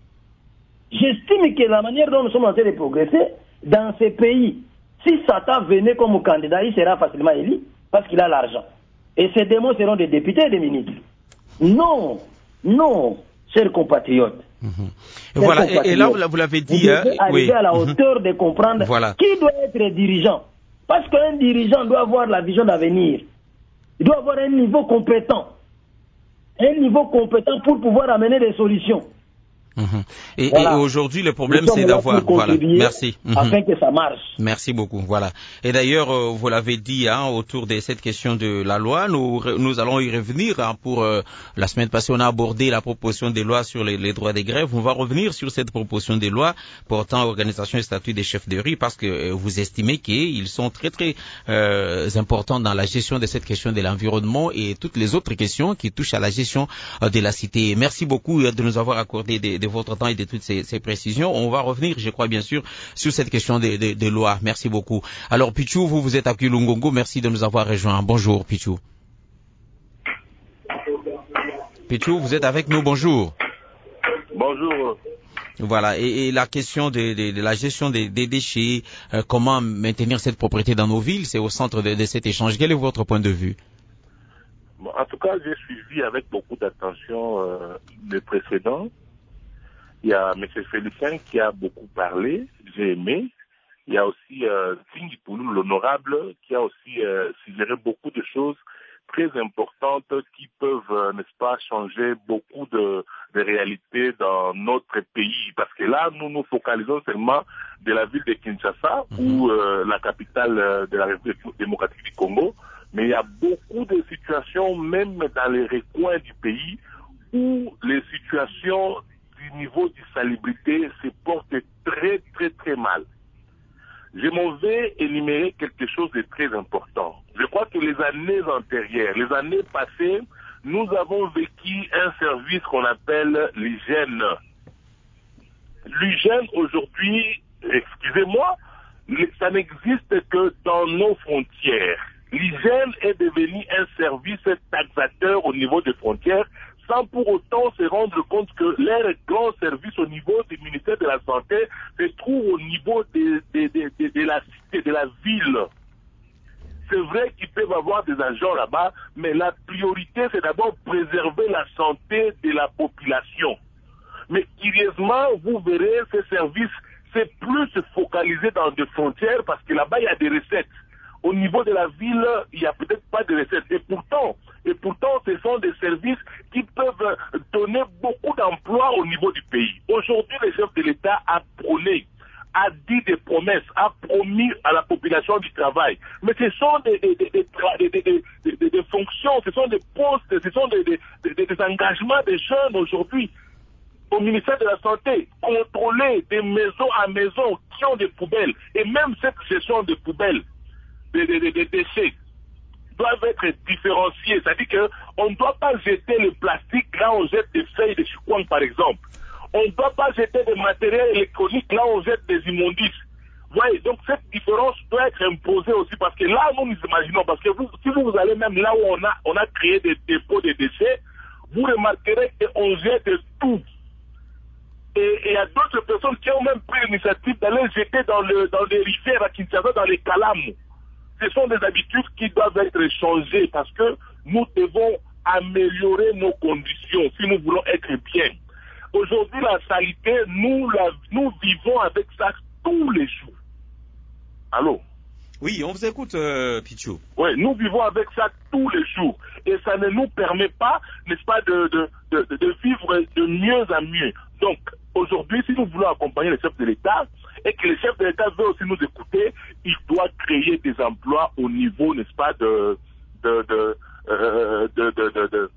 J'estime que la manière dont nous sommes en train de progresser, dans ces pays, si Satan venait comme candidat, il sera facilement élu, parce qu'il a l'argent. Et ces démons seront des députés et des ministres. Non, non, chers compatriotes. Mmh. Et voilà, compatriotes. Et, et là, vous l'avez dit. Vous devez hein, arriver oui. à la hauteur mmh. de comprendre voilà. qui doit être dirigeant. Parce qu'un dirigeant doit avoir la vision d'avenir. Il doit avoir un niveau compétent. Un niveau compétent pour pouvoir amener des solutions. Mmh. Et, voilà. et aujourd'hui, le problème, c'est d'avoir. Voilà. Merci. Mmh. Afin que ça marche. Merci beaucoup. Voilà. Et d'ailleurs, euh, vous l'avez dit, hein, autour de cette question de la loi, nous, nous allons y revenir. Hein, pour euh, la semaine passée, on a abordé la proposition de loi sur les, les droits des grèves. On va revenir sur cette proposition de loi portant organisation et statut des chefs de riz, parce que euh, vous estimez qu'ils sont très très euh, importants dans la gestion de cette question de l'environnement et toutes les autres questions qui touchent à la gestion euh, de la cité. Merci beaucoup euh, de nous avoir accordé des de votre temps et de toutes ces, ces précisions. On va revenir, je crois, bien sûr, sur cette question des de, de lois. Merci beaucoup. Alors, Pichou, vous, vous êtes à Kilungongo. Merci de nous avoir rejoints. Bonjour, Pichou. Pichou, vous êtes avec nous. Bonjour. Bonjour. Voilà. Et, et la question de, de, de la gestion des, des déchets, euh, comment maintenir cette propriété dans nos villes, c'est au centre de, de cet échange. Quel est votre point de vue? Bon, en tout cas, j'ai suivi avec beaucoup d'attention euh, le précédent. Il y a M. Félicien qui a beaucoup parlé, j'ai aimé. Il y a aussi euh, Tingui Pouloulou, l'honorable, qui a aussi euh, suggéré beaucoup de choses très importantes qui peuvent, euh, n'est-ce pas, changer beaucoup de, de réalités dans notre pays. Parce que là, nous nous focalisons seulement de la ville de Kinshasa, mmh. ou euh, la capitale euh, de la République démocratique du Congo. Mais il y a beaucoup de situations, même dans les recoins du pays, où les situations du niveau de salubrité se portent très, très, très mal. Je m'en vais énumérer quelque chose de très important. Je crois que les années antérieures, les années passées, nous avons vécu un service qu'on appelle l'hygiène. L'hygiène aujourd'hui, excusez-moi, ça n'existe que dans nos frontières. L'hygiène est devenu un service taxateur au niveau des frontières, sans pour autant se rendre compte que leur grand service au niveau du ministère de la Santé se trouve au niveau de, de, de, de, de la cité, de la ville. C'est vrai qu'ils peuvent avoir des agents là-bas, mais la priorité, c'est d'abord préserver la santé de la population. Mais curieusement, vous verrez, ces services, c'est plus focalisé dans des frontières parce que là-bas, il y a des recettes. Au niveau de la ville, il n'y a peut-être pas de recettes. Et pourtant, et pourtant, ce sont des services qui peuvent donner beaucoup d'emplois au niveau du pays. Aujourd'hui, le chef de l'État a prôné, a dit des promesses, a promis à la population du travail. Mais ce sont des, des, des, des, des, des, des, des, des fonctions, ce sont des postes, ce sont des, des, des, des engagements des jeunes aujourd'hui. Au ministère de la Santé, contrôler des maisons à maison qui ont des poubelles. Et même cette gestion des poubelles, des, des, des, des déchets, doivent être différenciés. C'est-à-dire qu'on ne doit pas jeter le plastique là où on jette des feuilles de chikwang, par exemple. On ne doit pas jeter des matériels électroniques là où on jette des immondices. Voyez, donc cette différence doit être imposée aussi parce que là, nous nous imaginons, parce que vous, si vous allez même là où on a, on a créé des dépôts de déchets, vous remarquerez qu'on jette tout. Et il y a d'autres personnes qui ont même pris l'initiative d'aller jeter dans, le, dans les rivières à Kinshasa, dans les Kalamu. Ce sont des habitudes qui doivent être changées parce que nous devons améliorer nos conditions si nous voulons être bien. Aujourd'hui, la saleté, nous, la, nous vivons avec ça tous les jours. Allô? Oui, on vous écoute, euh, Pichou. Oui, nous vivons avec ça tous les jours. Et ça ne nous permet pas, n'est-ce pas, de, de, de, de vivre de mieux en mieux. Donc, aujourd'hui, si nous voulons accompagner le chef de l'État, et que le chef de l'État veut aussi nous écouter, il doit créer des emplois au niveau, n'est-ce pas, de, de, de, euh, de, de, de, de,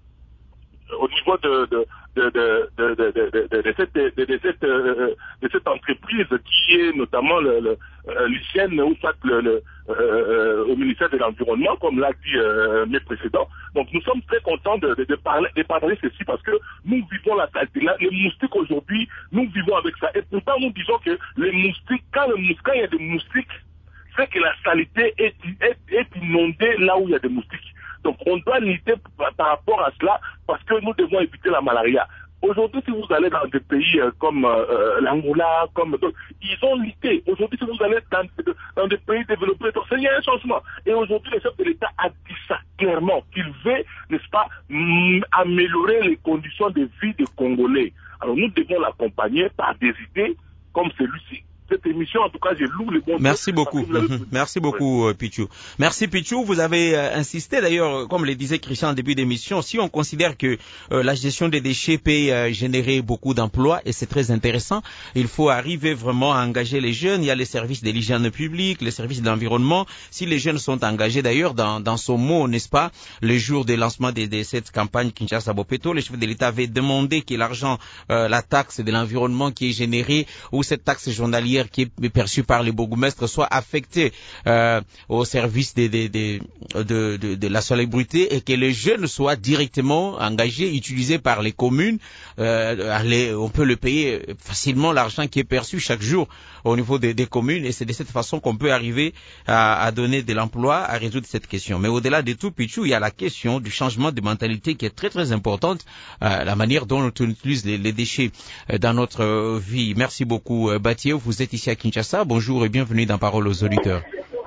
au niveau de, de, de, de, de, de, de, de, de, cette, de, de, cette, euh, de cette entreprise qui est notamment le, le, euh, l'hygiène ou soit le, le, euh, au ministère de l'Environnement, comme l'a dit euh, mes précédents. Donc nous sommes très contents de, de, de, parler, de parler ceci parce que nous vivons la saleté. Les moustiques aujourd'hui, nous vivons avec ça. Et pourtant nous disons que les moustiques, quand, le moustique, quand il y a des moustiques, c'est que la saleté est, est, est inondée là où il y a des moustiques. Donc on doit lutter par rapport à cela parce que nous devons éviter la malaria. Aujourd'hui, si vous allez dans des pays euh, comme euh, l'Angola, comme d'autres, ils ont lutté. Aujourd'hui, si vous allez dans, dans des pays développés, il y a un changement. Et aujourd'hui, le chef de l'État a dit ça clairement, qu'il veut, n'est-ce pas, mm, améliorer les conditions de vie des Congolais. Alors nous devons l'accompagner par des idées comme celui-ci. Cette émission, en tout cas, je loue les bons. Merci beaucoup. Mmh. Merci beaucoup, ouais. Pichou. Merci, Pichou. Vous avez euh, insisté, d'ailleurs, comme le disait Christian en début d'émission, si on considère que euh, la gestion des déchets peut euh, générer beaucoup d'emplois, et c'est très intéressant, il faut arriver vraiment à engager les jeunes. Il y a les services de l'hygiène publique, les services de l'environnement. Si les jeunes sont engagés, d'ailleurs, dans, dans son mot, n'est-ce pas, le jour de lancement de, de cette campagne Kinshasa Bopeto, le chef de l'État avait demandé que l'argent, euh, la taxe de l'environnement qui est générée, ou cette taxe journalière qui est perçue par les bourgmestres soit affectée euh, au service de, de, de, de, de, de la salubrité et que les jeunes soient directement engagés, utilisés par les communes. Euh, les, on peut le payer facilement, l'argent qui est perçu chaque jour au niveau des, des communes, et c'est de cette façon qu'on peut arriver à, à donner de l'emploi, à résoudre cette question. Mais au-delà de tout, Pichou, il y a la question du changement de mentalité qui est très très importante, euh, la manière dont on utilise les, les déchets dans notre vie. Merci beaucoup, Batié. Vous êtes ici à Kinshasa. Bonjour et bienvenue dans Parole aux auditeurs.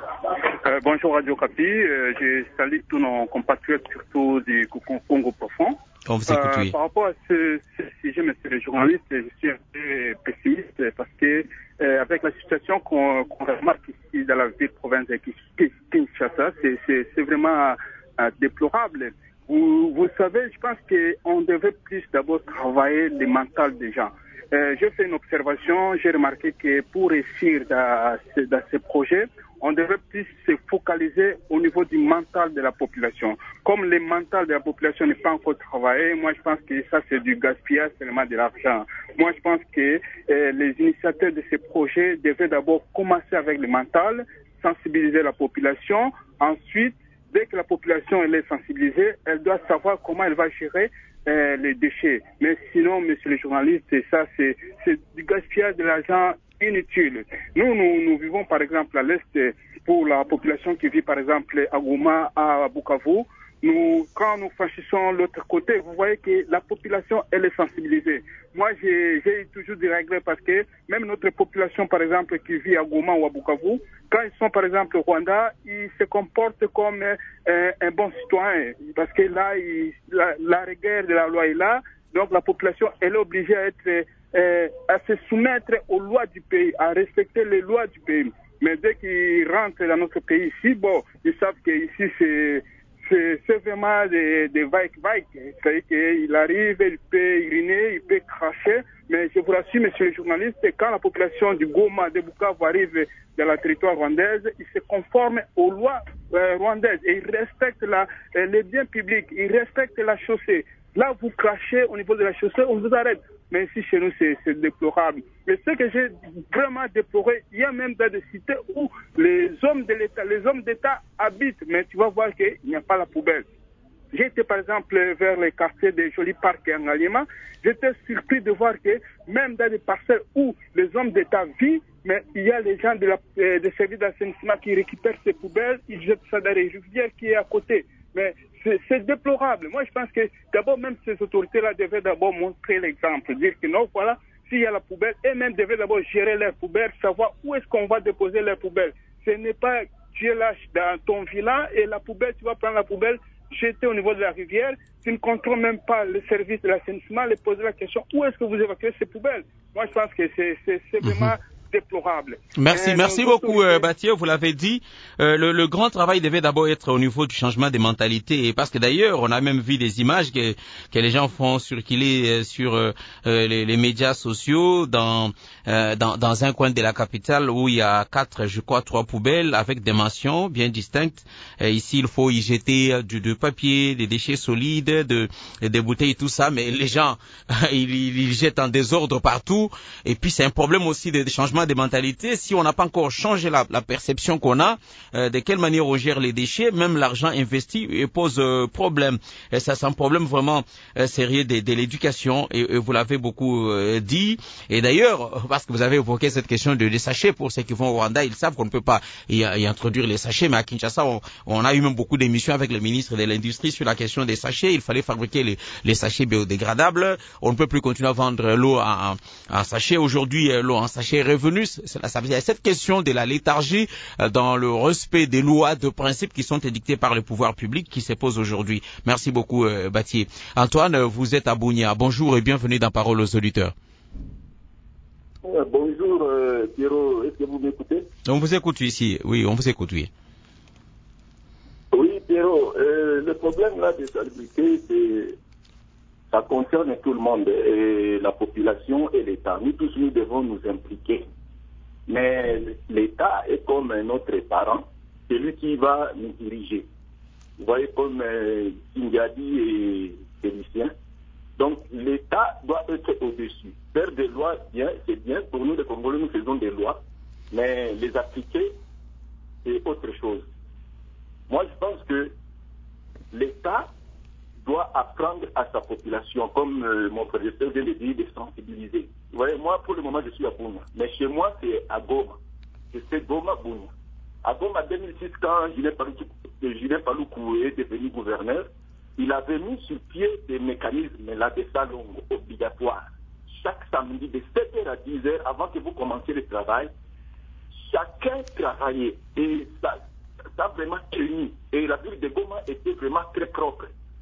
Euh, bonjour Radio Kapi. Euh, je salue tous nos compatriotes, surtout du Congo profond. On vous écoute, euh, oui. Par rapport à ce, ce sujet, monsieur le journaliste, je suis un peu pessimiste parce que euh, avec la situation qu'on qu'on remarque ici dans la ville province de Kinshasa, c'est, c'est, c'est vraiment euh, déplorable. Vous, vous savez, je pense qu'on devait plus d'abord travailler le mental des gens. Euh, j'ai fait une observation, j'ai remarqué que pour réussir dans, dans ce projet, on devrait plus se focaliser au niveau du mental de la population. Comme le mental de la population n'est pas encore travaillé, moi je pense que ça c'est du gaspillage, seulement de l'argent. Moi je pense que euh, les initiateurs de ce projet devaient d'abord commencer avec le mental, sensibiliser la population. Ensuite, dès que la population elle est sensibilisée, elle doit savoir comment elle va gérer euh, les déchets. Mais sinon, monsieur le journaliste, ça c'est, c'est du gaspillage de l'argent inutile. Nous, nous, nous vivons par exemple à l'Est, pour la population qui vit par exemple à Goma, à Bukavu. Nous, quand nous franchissons l'autre côté, vous voyez que la population, elle est sensibilisée. Moi, j'ai, j'ai toujours des regrets parce que même notre population, par exemple, qui vit à Goma ou à Bukavu, quand ils sont, par exemple, au Rwanda, ils se comportent comme euh, un bon citoyen. Parce que là, ils, la, la rigueur de la loi est là. Donc, la population, elle est obligée à être, euh, à se soumettre aux lois du pays, à respecter les lois du pays. Mais dès qu'ils rentrent dans notre pays ici, bon, ils savent qu'ici, c'est, c'est, c'est vraiment des, des vagues-vagues. C'est-à-dire qu'il arrive, il peut uriner, il peut cracher. Mais je vous rassure, monsieur le journaliste, quand la population du Goma, de Bukavu arrive dans la territoire rwandaise, ils se conforment aux lois euh, rwandaises et ils respectent la, euh, les biens publics, ils respectent la chaussée. Là, vous crachez au niveau de la chaussée, on vous arrête. Mais ici, chez nous, c'est, c'est déplorable. Mais ce que j'ai vraiment déploré, il y a même dans des cités où les hommes de l'État, les hommes d'État habitent, mais tu vas voir qu'il n'y a pas la poubelle. J'étais par exemple vers les quartiers des Jolis Parcs et Angalima. J'étais surpris de voir que même dans des parcelles où les hommes d'État vivent, mais il y a les gens de la, euh, des services d'assainissement qui récupèrent ces poubelles, ils jettent ça dans les rivières qui est à côté. Mais c'est, c'est déplorable. Moi, je pense que d'abord, même ces autorités-là devaient d'abord montrer l'exemple, dire que non, voilà, s'il y a la poubelle, et même devaient d'abord gérer leurs poubelles, savoir où est-ce qu'on va déposer leurs poubelles. Ce n'est pas tu es lâche dans ton village et la poubelle, tu vas prendre la poubelle, jeter au niveau de la rivière, tu ne contrôles même pas le service de l'assainissement, les poser la question, où est-ce que vous évacuez ces poubelles? Moi, je pense que c'est, c'est, c'est vraiment... Mm-hmm. déplorable. Merci, euh, merci beaucoup euh, Batié, vous l'avez dit, euh, le, le grand travail devait d'abord être au niveau du changement des mentalités, parce que d'ailleurs on a même vu des images que, que les gens font circuler sur euh, les, les médias sociaux dans, euh, dans dans un coin de la capitale où il y a quatre, je crois, trois poubelles avec des mentions bien distinctes. Euh, ici il faut y jeter du de papier, des déchets solides, de, des bouteilles, tout ça, mais les gens ils, ils jettent en désordre partout, et puis c'est un problème aussi de, de changement des mentalités. Si on n'a pas encore changé la, la perception qu'on a, euh, de quelle manière on gère les déchets, même l'argent investi et pose euh, problème. Et ça, c'est un problème vraiment euh, sérieux de, de l'éducation, et, et vous l'avez beaucoup euh, dit. Et d'ailleurs, parce que vous avez évoqué cette question de, des sachets, pour ceux qui vont au Rwanda, ils savent qu'on ne peut pas y, y introduire les sachets, mais à Kinshasa, on, on a eu même beaucoup d'émissions avec le ministre de l'Industrie sur la question des sachets. Il fallait fabriquer les, les sachets biodégradables. On ne peut plus continuer à vendre l'eau en, en sachet. Aujourd'hui, l'eau en sachet est revenue. Ça, ça veut dire cette question de la léthargie euh, dans le respect des lois, de principes qui sont édictés par le pouvoir public qui se pose aujourd'hui. Merci beaucoup euh, Batié. Antoine, vous êtes à Bunia. Bonjour et bienvenue dans Parole aux auditeurs. Euh, bonjour euh, Pierrot, est-ce que vous m'écoutez? On vous écoute ici, oui, on vous écoute, oui. Oui Pierrot, euh, le problème là de salubrité, c'est ça concerne tout le monde, et la population et l'État. Nous tous, nous devons nous impliquer. Mais l'État est comme un autre parent, celui qui va nous diriger. Vous voyez, comme euh, Ingiadi et Félicien. Donc, l'État doit être au-dessus. Faire des lois, bien, c'est bien. Pour nous, les Congolais, nous faisons des lois. Mais les appliquer, c'est autre chose. Moi, je pense que l'État doit apprendre à sa population, comme euh, mon professeur vient de dire, de sensibiliser. Vous voyez, moi, pour le moment, je suis à Bunia. Mais chez moi, c'est à Goma. Je sais Goma, Bunia. À Goma, en deux mille six, quand Julien Paloukou est devenu gouverneur, il avait mis sur pied des mécanismes, là, des salons obligatoires. Chaque samedi, de sept heures à dix heures, avant que vous commenciez le travail, chacun travaillait. Et ça, ça a vraiment tenu. Et la ville de Goma était vraiment très propre.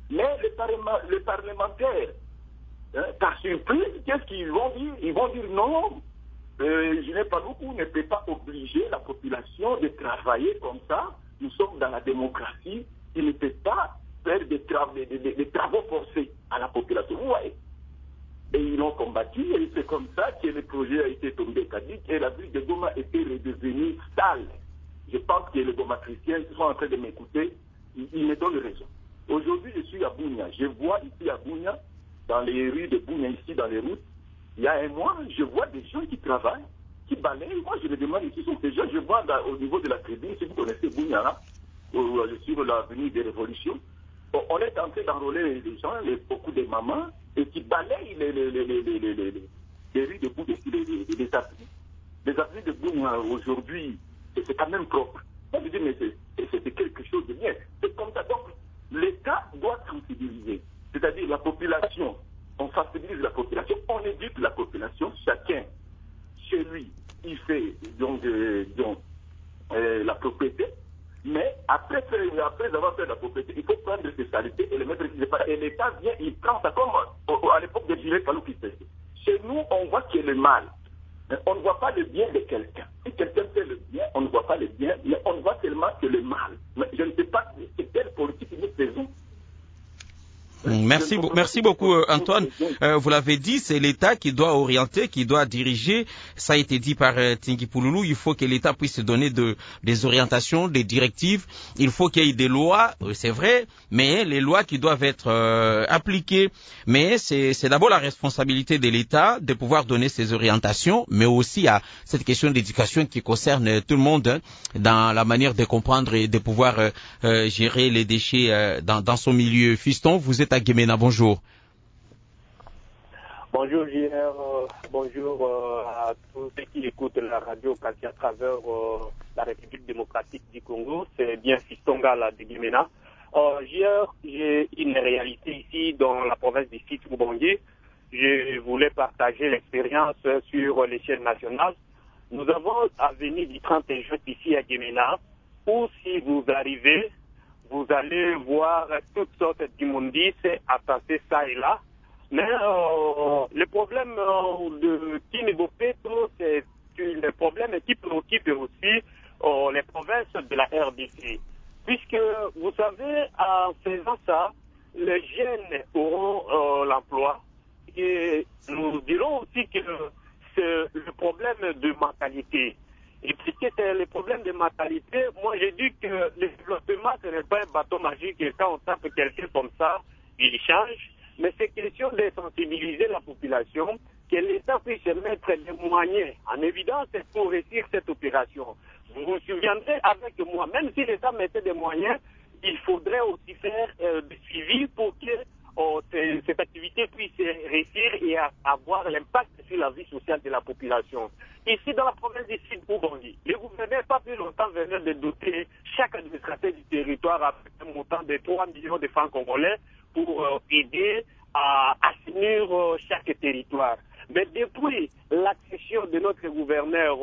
Mais les, parlement, les parlementaires, hein, par surprise, qu'est-ce qu'ils vont dire? Ils vont dire non, euh, je n'ai pas beaucoup, ne peut pas obliger la population de travailler comme ça. Nous sommes dans la démocratie, il ne peut pas faire des, tra des, des, des travaux forcés à la population. Vous voyez? Et ils l'ont combattu, et c'est comme ça que le projet a été tombé caduc, et la ville de Goma était redevenue sale. Je pense que les Goma chrétiens sont en train de m'écouter, ils, ils me donnent raison. Aujourd'hui, je suis à Bunia. Je vois ici à Bunia, dans les rues de Bunia, ici dans les routes, il y a un mois, je vois des gens qui travaillent, qui balayent. Moi, je me demande qui sont ces gens. Je vois là, au niveau de la tribune, si vous connaissez Bunia, là, sur l'avenue des Révolutions, on est en train d'enrôler les gens, les, beaucoup de mamans, et qui balayent les, les, les, les, les, les, les, les rues de Bunia, les, les, les, les avenues. Les avenues de Bunia, aujourd'hui, c'est quand même propre. Moi, je dis, mais c'est quelque chose de bien. C'est comme ça. Donc, l'État doit sensibiliser. C'est-à-dire la population, on sensibilise la population, on éduque la population, chacun, chez lui, il fait donc, euh, donc euh, la propriété, mais après, après avoir fait la propriété, il faut prendre ses saletés et les mettre ici. Et l'État vient, il prend ça comme à l'époque de Gilles Kalou qui fait. Chez nous, on voit qu'il y a le mal. On ne voit pas le bien de quelqu'un. Si quelqu'un fait le bien, on ne voit pas le bien, mais on voit seulement que le mal. Mais je ne sais pas quelle politique nous faisons. Merci, merci beaucoup Antoine. Euh, vous l'avez dit, c'est l'État qui doit orienter, qui doit diriger. Ça a été dit par euh, Tingi Pouloulou. Il faut que l'État puisse donner de, des orientations, des directives. Il faut qu'il y ait des lois, c'est vrai, mais les lois qui doivent être euh, appliquées. Mais c'est d'abord la responsabilité de l'État de pouvoir donner ces orientations, mais aussi à cette question d'éducation qui concerne tout le monde hein, dans la manière de comprendre et de pouvoir euh, euh, gérer les déchets euh, dans, dans son milieu. Fiston, vous êtes à Guémena, bonjour. Bonjour J R, euh, bonjour euh, à tous ceux qui écoutent la radio Kasi à travers euh, la République démocratique du Congo. C'est bien Fistonga là de Guémena. Euh, J R, j'ai une réalité ici dans la province du Sud Ubangi. Je voulais partager l'expérience sur l'échelle nationale. Nous avons avenue du trente juin ici à Guémena, où si vous arrivez, vous allez voir toutes sortes d'immondices attassés ça et là. Mais euh, le problème euh, de Kinebopeto, c'est le problème qui préoccupe aussi euh, les provinces de la R D C. Puisque, vous savez, en faisant ça, les jeunes auront euh, l'emploi. Et nous dirons aussi que c'est le problème de mentalité. Et puisque c'est le problème de mentalité, moi j'ai dit que le développement, ce n'est pas un bâton magique et quand on tape quelqu'un comme ça, il change. Mais c'est question de sensibiliser la population, que l'État puisse mettre des moyens en évidence pour réussir cette opération. Vous vous souviendrez avec moi, même si l'État mettait des moyens, il faudrait aussi faire euh, du suivi pour que oh, cette activité puisse réussir et à, avoir l'impact sur la vie sociale de la population. Ici, dans la province du Sud Ubangi, le gouverneur pas plus longtemps venait de doter chaque administrateur du territoire avec un montant de trois millions de francs congolais pour euh, aider à assainir euh, chaque territoire. Mais depuis l'accession de notre gouverneur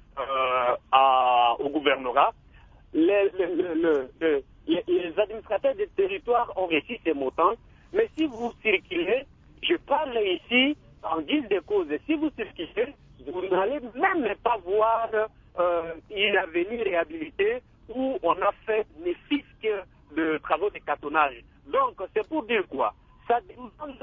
euh, à, au gouvernorat, les, les, les, les, les, les administrateurs des territoires ont reçu ces montants. Mais si vous circulez, je parle ici en guise de cause, si vous circulez, vous n'allez même pas voir euh, une avenue réhabilitée où on a fait ne fût que de travaux de cartonnage. Donc, c'est pour dire quoi? Ça demande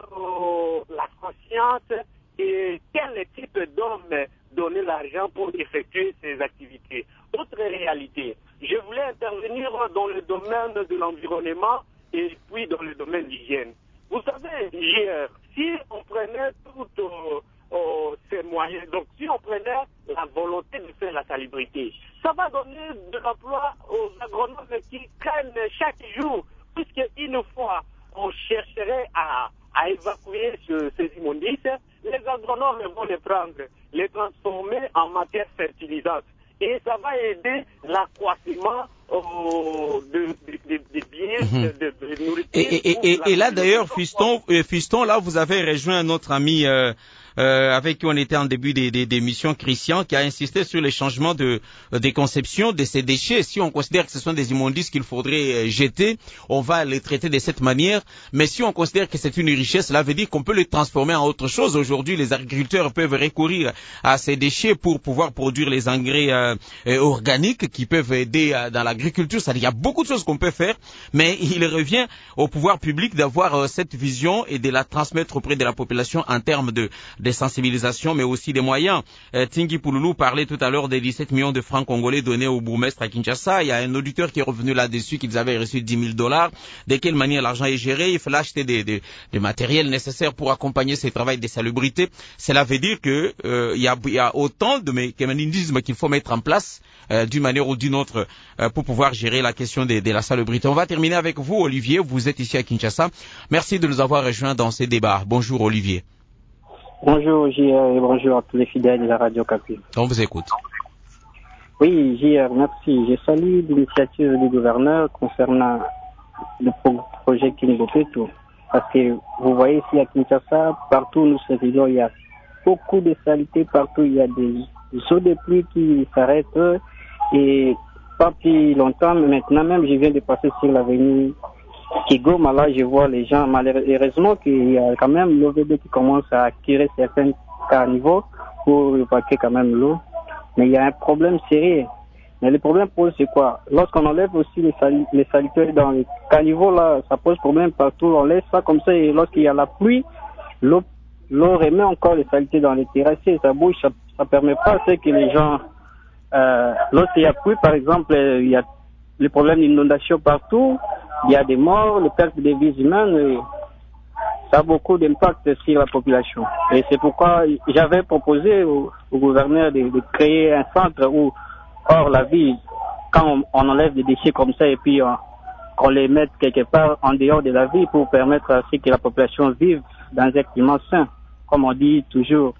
euh, la conscience et quel type d'homme donner l'argent pour effectuer ces activités. Autre réalité, je voulais intervenir dans le domaine de l'environnement et puis dans le domaine de l'hygiène. Vous savez, hier, si on prenait toutes euh, euh, ces moyens, donc si on prenait la volonté de faire la salubrité, ça va donner de l'emploi aux agronomes qui craignent chaque jour, puisque une fois on chercherait à, à évacuer ce, ces immondices, les agronomes vont les prendre, les transformer en matière fertilisante. Et ça va aider l'accroissement euh, de, de, de, de biens, mmh. de, de, de nourriture. Et, et, et, et là d'ailleurs, Fiston, euh, Fiston, là vous avez rejoint notre ami euh, euh, avec qui on était en début des, des, des missions, Christian, qui a insisté sur les changements de, des conceptions de ces déchets. Si on considère que ce sont des immondices qu'il faudrait jeter, on va les traiter de cette manière. Mais si on considère que c'est une richesse, cela veut dire qu'on peut les transformer en autre chose. Aujourd'hui, les agriculteurs peuvent recourir à ces déchets pour pouvoir produire les engrais euh, euh, organiques qui peuvent aider euh, dans l'agriculture. C'est-à-dire, il y a beaucoup de choses qu'on peut faire, mais il revient au pouvoir public d'avoir euh, cette vision et de la transmettre auprès de la population en termes de, de sensibilisation, mais aussi des moyens. Euh, Tingui Pouloulou parlait tout à l'heure des dix-sept millions de francs congolais donnés au bourgmestre à Kinshasa. Il y a un auditeur qui est revenu là-dessus qu'ils avaient reçu dix mille dollars. De quelle manière l'argent est géré? Il faut acheter des, des, des matériels nécessaires pour accompagner ces travaux de salubrité. Cela veut dire que euh, il y a, il y a autant de mécanismes qu'il faut mettre en place euh, d'une manière ou d'une autre euh, pour pouvoir gérer la question de, de la salubrité. On va terminer avec vous, Olivier. Vous êtes ici à Kinshasa. Merci de nous avoir rejoints dans ces débats. Bonjour, Olivier. Bonjour, J R, et bonjour à tous les fidèles de la Radio Capi. On vous écoute. Oui, J R, merci. Je salue l'initiative du gouverneur concernant le pro- projet Kinbopeto. Parce que vous voyez ici à Kinshasa, partout où nous servons, il y a beaucoup de saleté, partout il y a des eaux de pluie qui s'arrêtent. Et pas plus longtemps, mais maintenant même, je viens de passer sur l'avenue Kigoma, là, je vois les gens, malheureusement, qu'il y a quand même l'O V D qui commence à acquérir certains caniveaux pour évacuer quand même l'eau. Mais il y a un problème sérieux. Mais le problème pose, c'est quoi? Lorsqu'on enlève aussi les, sali- les saletés dans les caniveaux, là, ça pose problème partout. On laisse ça comme ça et lorsqu'il y a la pluie, l'eau, l'eau remet encore les saletés dans les terrasses et ça bouge, ça, ça permet pas à ce que les gens, euh, lorsqu'il y a pluie, par exemple, il y a les problèmes d'inondation partout, il y a des morts, les pertes de vies humaines, et ça a beaucoup d'impact sur la population. Et c'est pourquoi j'avais proposé au, au gouverneur de, de créer un centre où, hors la ville, quand on, on enlève des déchets comme ça et puis on, qu'on les mette quelque part en dehors de la ville pour permettre à ce que la population vive dans un climat sain. Comme on dit toujours,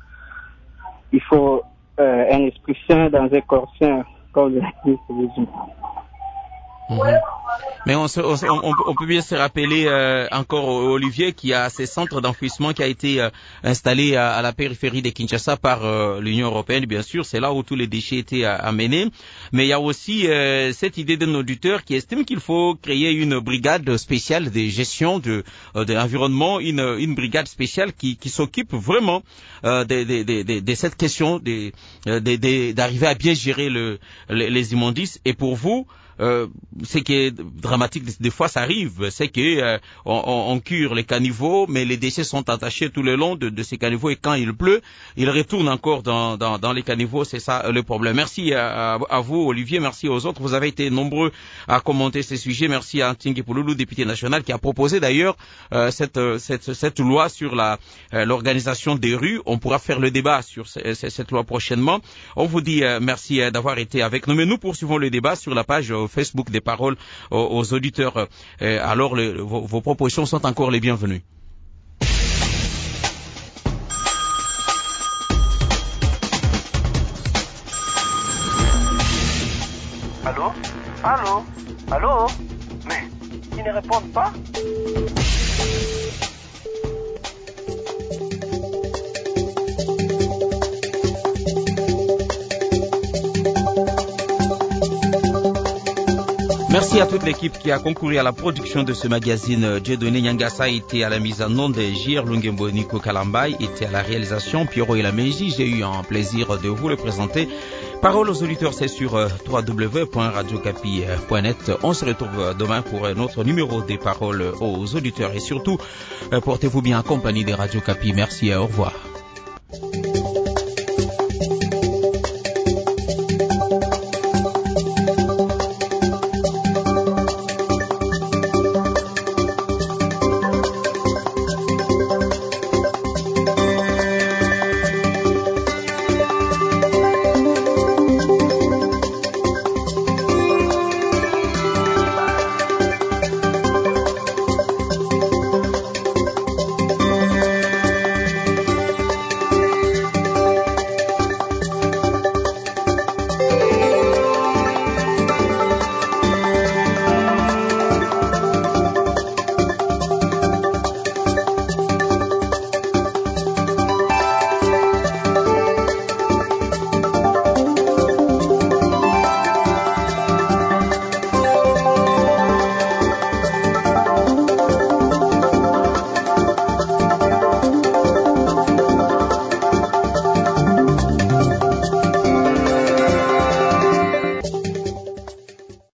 il faut euh, un esprit sain dans un corps sain, comme le dit Jésus. Mm-hmm. Mais on, se, on, on, on peut bien se rappeler euh, encore Olivier qu'il y a ces centres d'enfouissement qui a été euh, installé à, à la périphérie de Kinshasa par euh, l'Union européenne, bien sûr. C'est là où tous les déchets étaient euh, amenés. Mais il y a aussi euh, cette idée d'un auditeur qui estime qu'il faut créer une brigade spéciale de gestion de, euh, de l'environnement, une, une brigade spéciale qui, qui s'occupe vraiment euh, de, de, de, de, de cette question de, de, de, d'arriver à bien gérer le, les, les immondices. Et pour vous, Euh, ce qui est dramatique, des fois ça arrive, c'est que euh, on, on cure les caniveaux, mais les déchets sont attachés tout le long de, de ces caniveaux et quand il pleut, ils retournent encore dans, dans, dans les caniveaux, c'est ça le problème. Merci à, à vous Olivier, merci aux autres, vous avez été nombreux à commenter ces sujets, merci à Tingui Pouloulou, député national, qui a proposé d'ailleurs euh, cette, cette, cette loi sur la, euh, l'organisation des rues. On pourra faire le débat sur c- c- cette loi prochainement. On vous dit euh, merci euh, d'avoir été avec nous, mais nous poursuivons le débat sur la page euh, Facebook des paroles aux, aux auditeurs. Euh, alors le, vos, vos propositions sont encore les bienvenues. Allô? Allô? Allô? Mais ils ne répondent pas? Merci à toute l'équipe qui a concouru à la production de ce magazine. Dieudonné Nyangassa était à la mise en onde, J R Lungembo Nico Kalambay était à la réalisation, Pierrot et la Meiji. J'ai eu un plaisir de vous le présenter. Parole aux auditeurs, c'est sur w w w point radio capi point net. On se retrouve demain pour un autre numéro des paroles aux auditeurs et surtout, portez-vous bien en compagnie des Radio Capi. Merci et au revoir.